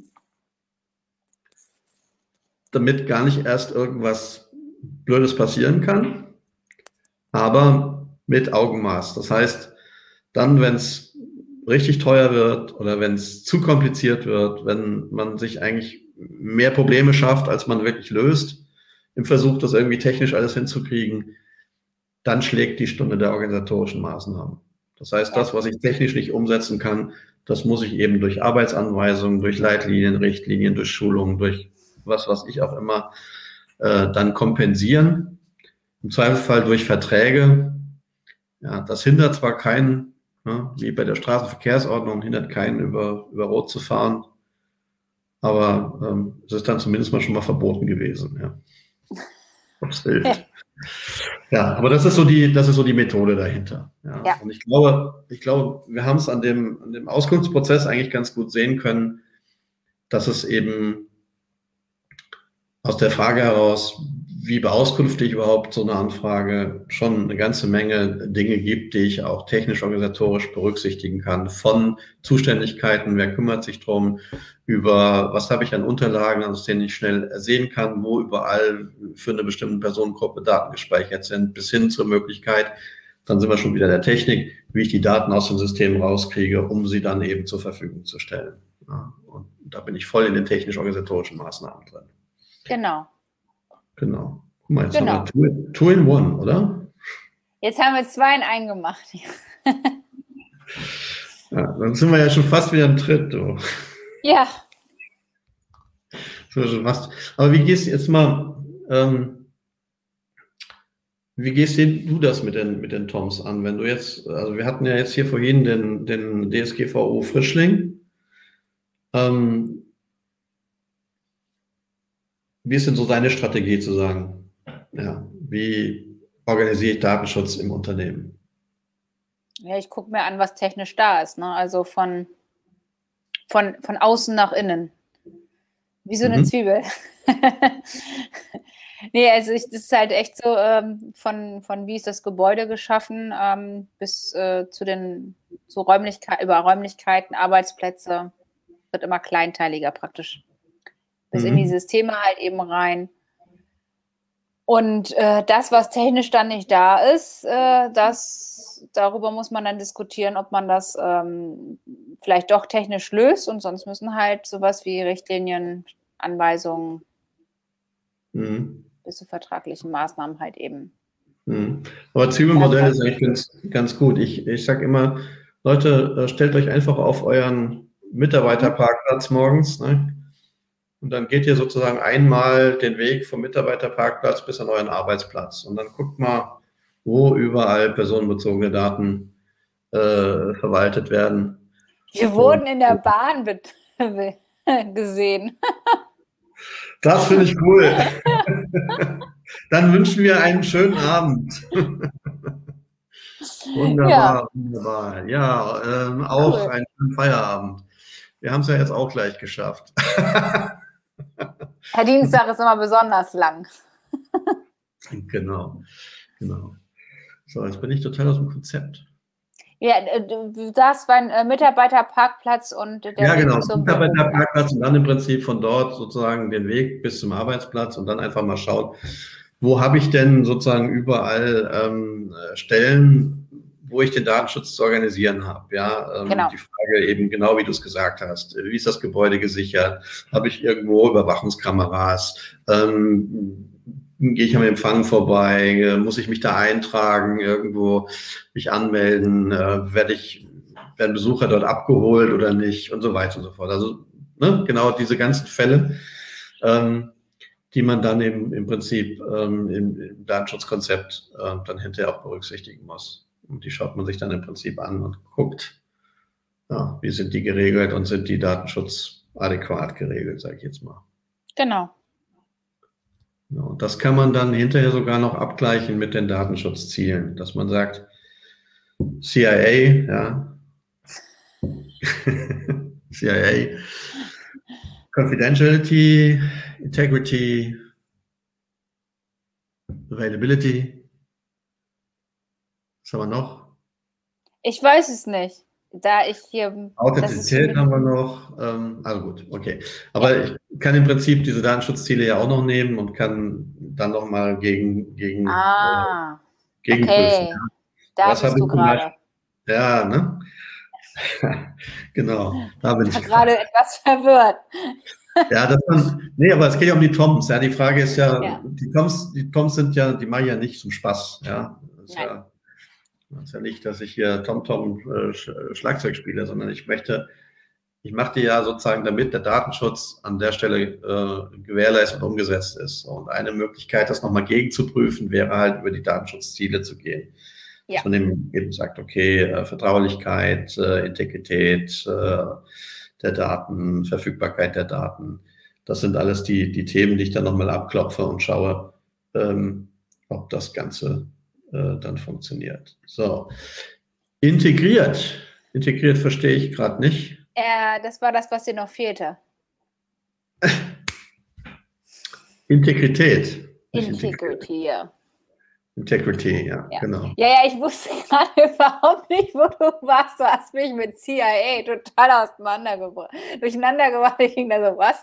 damit gar nicht erst irgendwas Blödes passieren kann, aber mit Augenmaß. Das heißt, dann, wenn es richtig teuer wird oder wenn es zu kompliziert wird, wenn man sich eigentlich mehr Probleme schafft, als man wirklich löst, im Versuch, das irgendwie technisch alles hinzukriegen, dann schlägt die Stunde der organisatorischen Maßnahmen. Das heißt, das, was ich technisch nicht umsetzen kann, das muss ich eben durch Arbeitsanweisungen, durch Leitlinien, Richtlinien, durch Schulungen, durch was ich auch immer, dann kompensieren. Im Zweifelsfall durch Verträge. Ja, das hindert zwar keinen, ne, wie bei der Straßenverkehrsordnung, hindert keinen, über Rot zu fahren, aber es ist dann zumindest mal schon mal verboten gewesen. Ja. Ob es hilft. Ja, aber das ist so die Methode dahinter. Ja. Ja. Und ich glaube, wir haben es an dem Auskunftsprozess eigentlich ganz gut sehen können, dass es eben aus der Frage heraus, wie beauskunfte ich überhaupt so eine Anfrage, schon eine ganze Menge Dinge gibt, die ich auch technisch-organisatorisch berücksichtigen kann. Von Zuständigkeiten, wer kümmert sich drum, über was habe ich an Unterlagen, aus denen ich schnell sehen kann, wo überall für eine bestimmte Personengruppe Daten gespeichert sind, bis hin zur Möglichkeit, dann sind wir schon wieder der Technik, wie ich die Daten aus dem System rauskriege, um sie dann eben zur Verfügung zu stellen. Ja, und da bin ich voll in den technisch-organisatorischen Maßnahmen drin. Genau. Guck mal, jetzt haben wir Two in One, oder? Jetzt haben wir 2 in 1 gemacht. Ja, dann sind wir ja schon fast wieder im Tritt, du. Ja. Aber wie gehst du jetzt mal, wie gehst du das mit den Toms an? Wenn du jetzt, also wir hatten ja jetzt hier vorhin den DSGVO Frischling. Wie ist denn so deine Strategie zu sagen, ja, wie organisiere ich Datenschutz im Unternehmen? Ja, ich gucke mir an, was technisch da ist, ne? Also von außen nach innen. Wie so eine Zwiebel. Nee, also das ist halt echt so, von wie ist das Gebäude geschaffen, bis zu Räumlichkeiten, Arbeitsplätze, wird immer kleinteiliger praktisch. Bis in die Systeme halt eben rein. Und das, was technisch dann nicht da ist, darüber muss man dann diskutieren, ob man das vielleicht doch technisch löst, und sonst müssen halt sowas wie Richtlinien, Anweisungen bis zu vertraglichen Maßnahmen halt eben. Aber Zwiebelmodell ist eigentlich ganz gut. Ich sage immer, Leute, stellt euch einfach auf euren Mitarbeiterparkplatz morgens, ne? Und dann geht ihr sozusagen einmal den Weg vom Mitarbeiterparkplatz bis an euren Arbeitsplatz. Und dann guckt mal, wo überall personenbezogene Daten verwaltet werden. Wir wurden in der Bahn gesehen. Das finde ich cool. Dann wünschen wir einen schönen Abend. Wunderbar, wunderbar. Ja, auch einen schönen Feierabend. Wir haben es ja jetzt auch gleich geschafft. Herr Dienstag ist immer besonders lang. Genau. So, jetzt bin ich total aus dem Konzept. Ja, das war ein Mitarbeiterparkplatz und der ja, genau, Mitarbeiterparkplatz und dann im Prinzip von dort sozusagen den Weg bis zum Arbeitsplatz und dann einfach mal schauen, wo habe ich denn sozusagen überall Stellen, wo ich den Datenschutz zu organisieren habe. Ja, genau. Die Frage eben genau, wie du es gesagt hast. Wie ist das Gebäude gesichert? Habe ich irgendwo Überwachungskameras? Gehe ich am Empfang vorbei? Muss ich mich da eintragen? Irgendwo mich anmelden? Werden Besucher dort abgeholt oder nicht? Und so weiter und so fort. Also genau diese ganzen Fälle, die man dann im Prinzip im Datenschutzkonzept dann hinterher auch berücksichtigen muss. Und die schaut man sich dann im Prinzip an und guckt, ja, wie sind die geregelt und sind die datenschutzadäquat geregelt, sage ich jetzt mal. Genau. Ja, und das kann man dann hinterher sogar noch abgleichen mit den Datenschutzzielen, dass man sagt, CIA, ja, CIA, Confidentiality, Integrity, Availability. Was haben wir noch? Ich weiß es nicht. Da ich hier. Authentizität haben wir noch. Also gut, okay. Aber ich kann im Prinzip diese Datenschutzziele ja auch noch nehmen und kann dann nochmal gegenprüfen. Okay. Da bist du gerade. Ja, ne? Genau. Da bin ich gerade etwas verwirrt. Ja, aber es geht ja um die Toms. Ja, die Frage ist ja, die Toms sind ja, die mache ich ja nicht zum Spaß. Ja, das ist ja nicht, dass ich hier Tom Schlagzeug spiele, sondern ich mache die ja sozusagen, damit der Datenschutz an der Stelle gewährleistet und umgesetzt ist. Und eine Möglichkeit, das nochmal gegenzuprüfen, wäre halt über die Datenschutzziele zu gehen. Ja. Dass man eben sagt, okay, Vertraulichkeit, Integrität der Daten, Verfügbarkeit der Daten, das sind alles die Themen, die ich dann nochmal abklopfe und schaue, ob das Ganze dann funktioniert. So, integriert verstehe ich gerade nicht. Das war das, was dir noch fehlte. Integrität. Integrity, ja. Integrity, ja, genau. Ja, ich wusste gerade überhaupt nicht, wo du warst. Du hast mich mit CIA total durcheinander gebracht. Ich ging da so, was?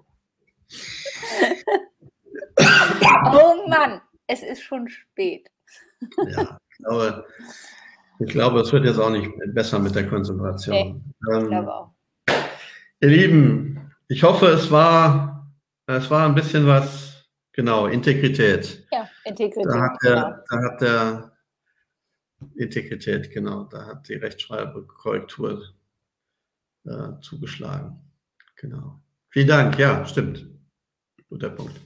Oh Mann, es ist schon spät. Ja, ich glaube, es wird jetzt auch nicht besser mit der Konzentration. Nee, ich glaube auch. Ihr Lieben, ich hoffe, es war ein bisschen was, genau, Integrität. Ja, Integrität. Da hat Integrität, genau. Da hat die Rechtschreibkorrektur zugeschlagen. Genau. Vielen Dank. Ja, stimmt. Guter Punkt.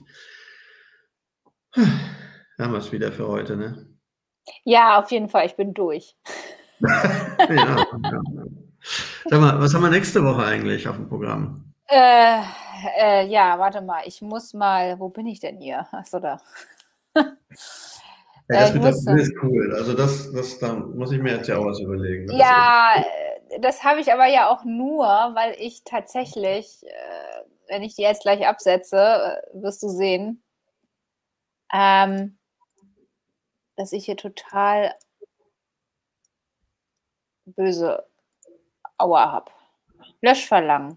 Haben wir es wieder für heute, ne? Ja, auf jeden Fall. Ich bin durch. Ja. Sag mal, was haben wir nächste Woche eigentlich auf dem Programm? Ja, warte mal. Ich muss mal. Wo bin ich denn hier? Achso, da. Ja, das mit der Brille ist cool. Also da muss ich mir jetzt ja auch was überlegen. Ja, das habe ich aber ja auch nur, weil ich tatsächlich, wenn ich die jetzt gleich absetze, wirst du sehen, dass ich hier total böse Aua habe. Löschverlangen.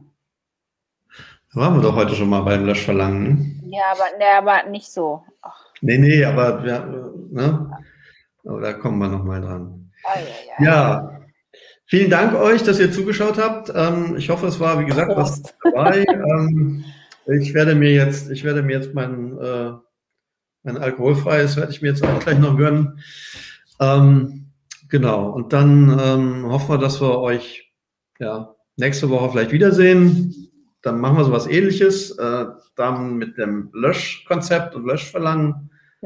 Da waren wir doch heute schon mal beim Löschverlangen. Ja, aber nicht so. Ach. Nee, aber, ne? Aber da kommen wir nochmal dran. Ja, vielen Dank euch, dass ihr zugeschaut habt. Ich hoffe, es war, wie gesagt, was dabei. Ich werde mir jetzt mein alkoholfreies werde ich mir jetzt auch gleich noch gönnen. Genau, und dann hoffen wir, dass wir euch nächste Woche vielleicht wiedersehen. Dann machen wir sowas Ähnliches, dann mit dem Löschkonzept und Löschverlangen.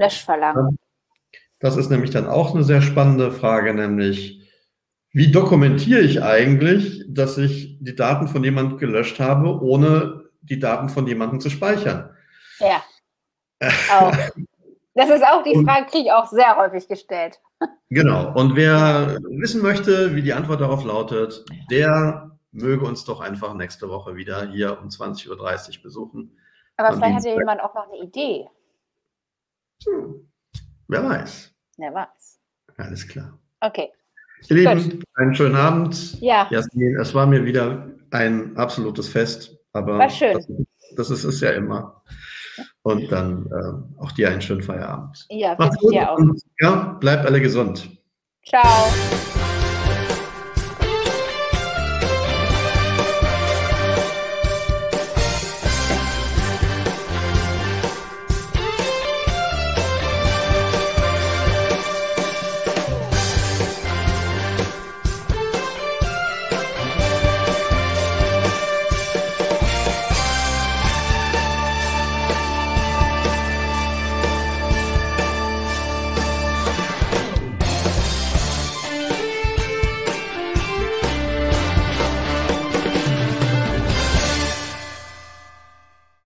Das ist nämlich dann auch eine sehr spannende Frage, nämlich, wie dokumentiere ich eigentlich, dass ich die Daten von jemandem gelöscht habe, ohne die Daten von jemandem zu speichern? Ja, auch. Das ist auch die Frage, kriege ich auch sehr häufig gestellt. Genau, und wer wissen möchte, wie die Antwort darauf lautet, der möge uns doch einfach nächste Woche wieder hier um 20:30 Uhr besuchen. Aber vielleicht hat ja jemand auch noch eine Idee. Wer weiß. Wer weiß. Alles klar. Okay. Ihr Lieben, einen schönen Abend. Ja. Jasmin, es war mir wieder ein absolutes Fest. Aber war schön. Das ist es ja immer. Und dann auch dir einen schönen Feierabend. Ja, wünsche ich dir auch. Und, bleibt alle gesund. Ciao.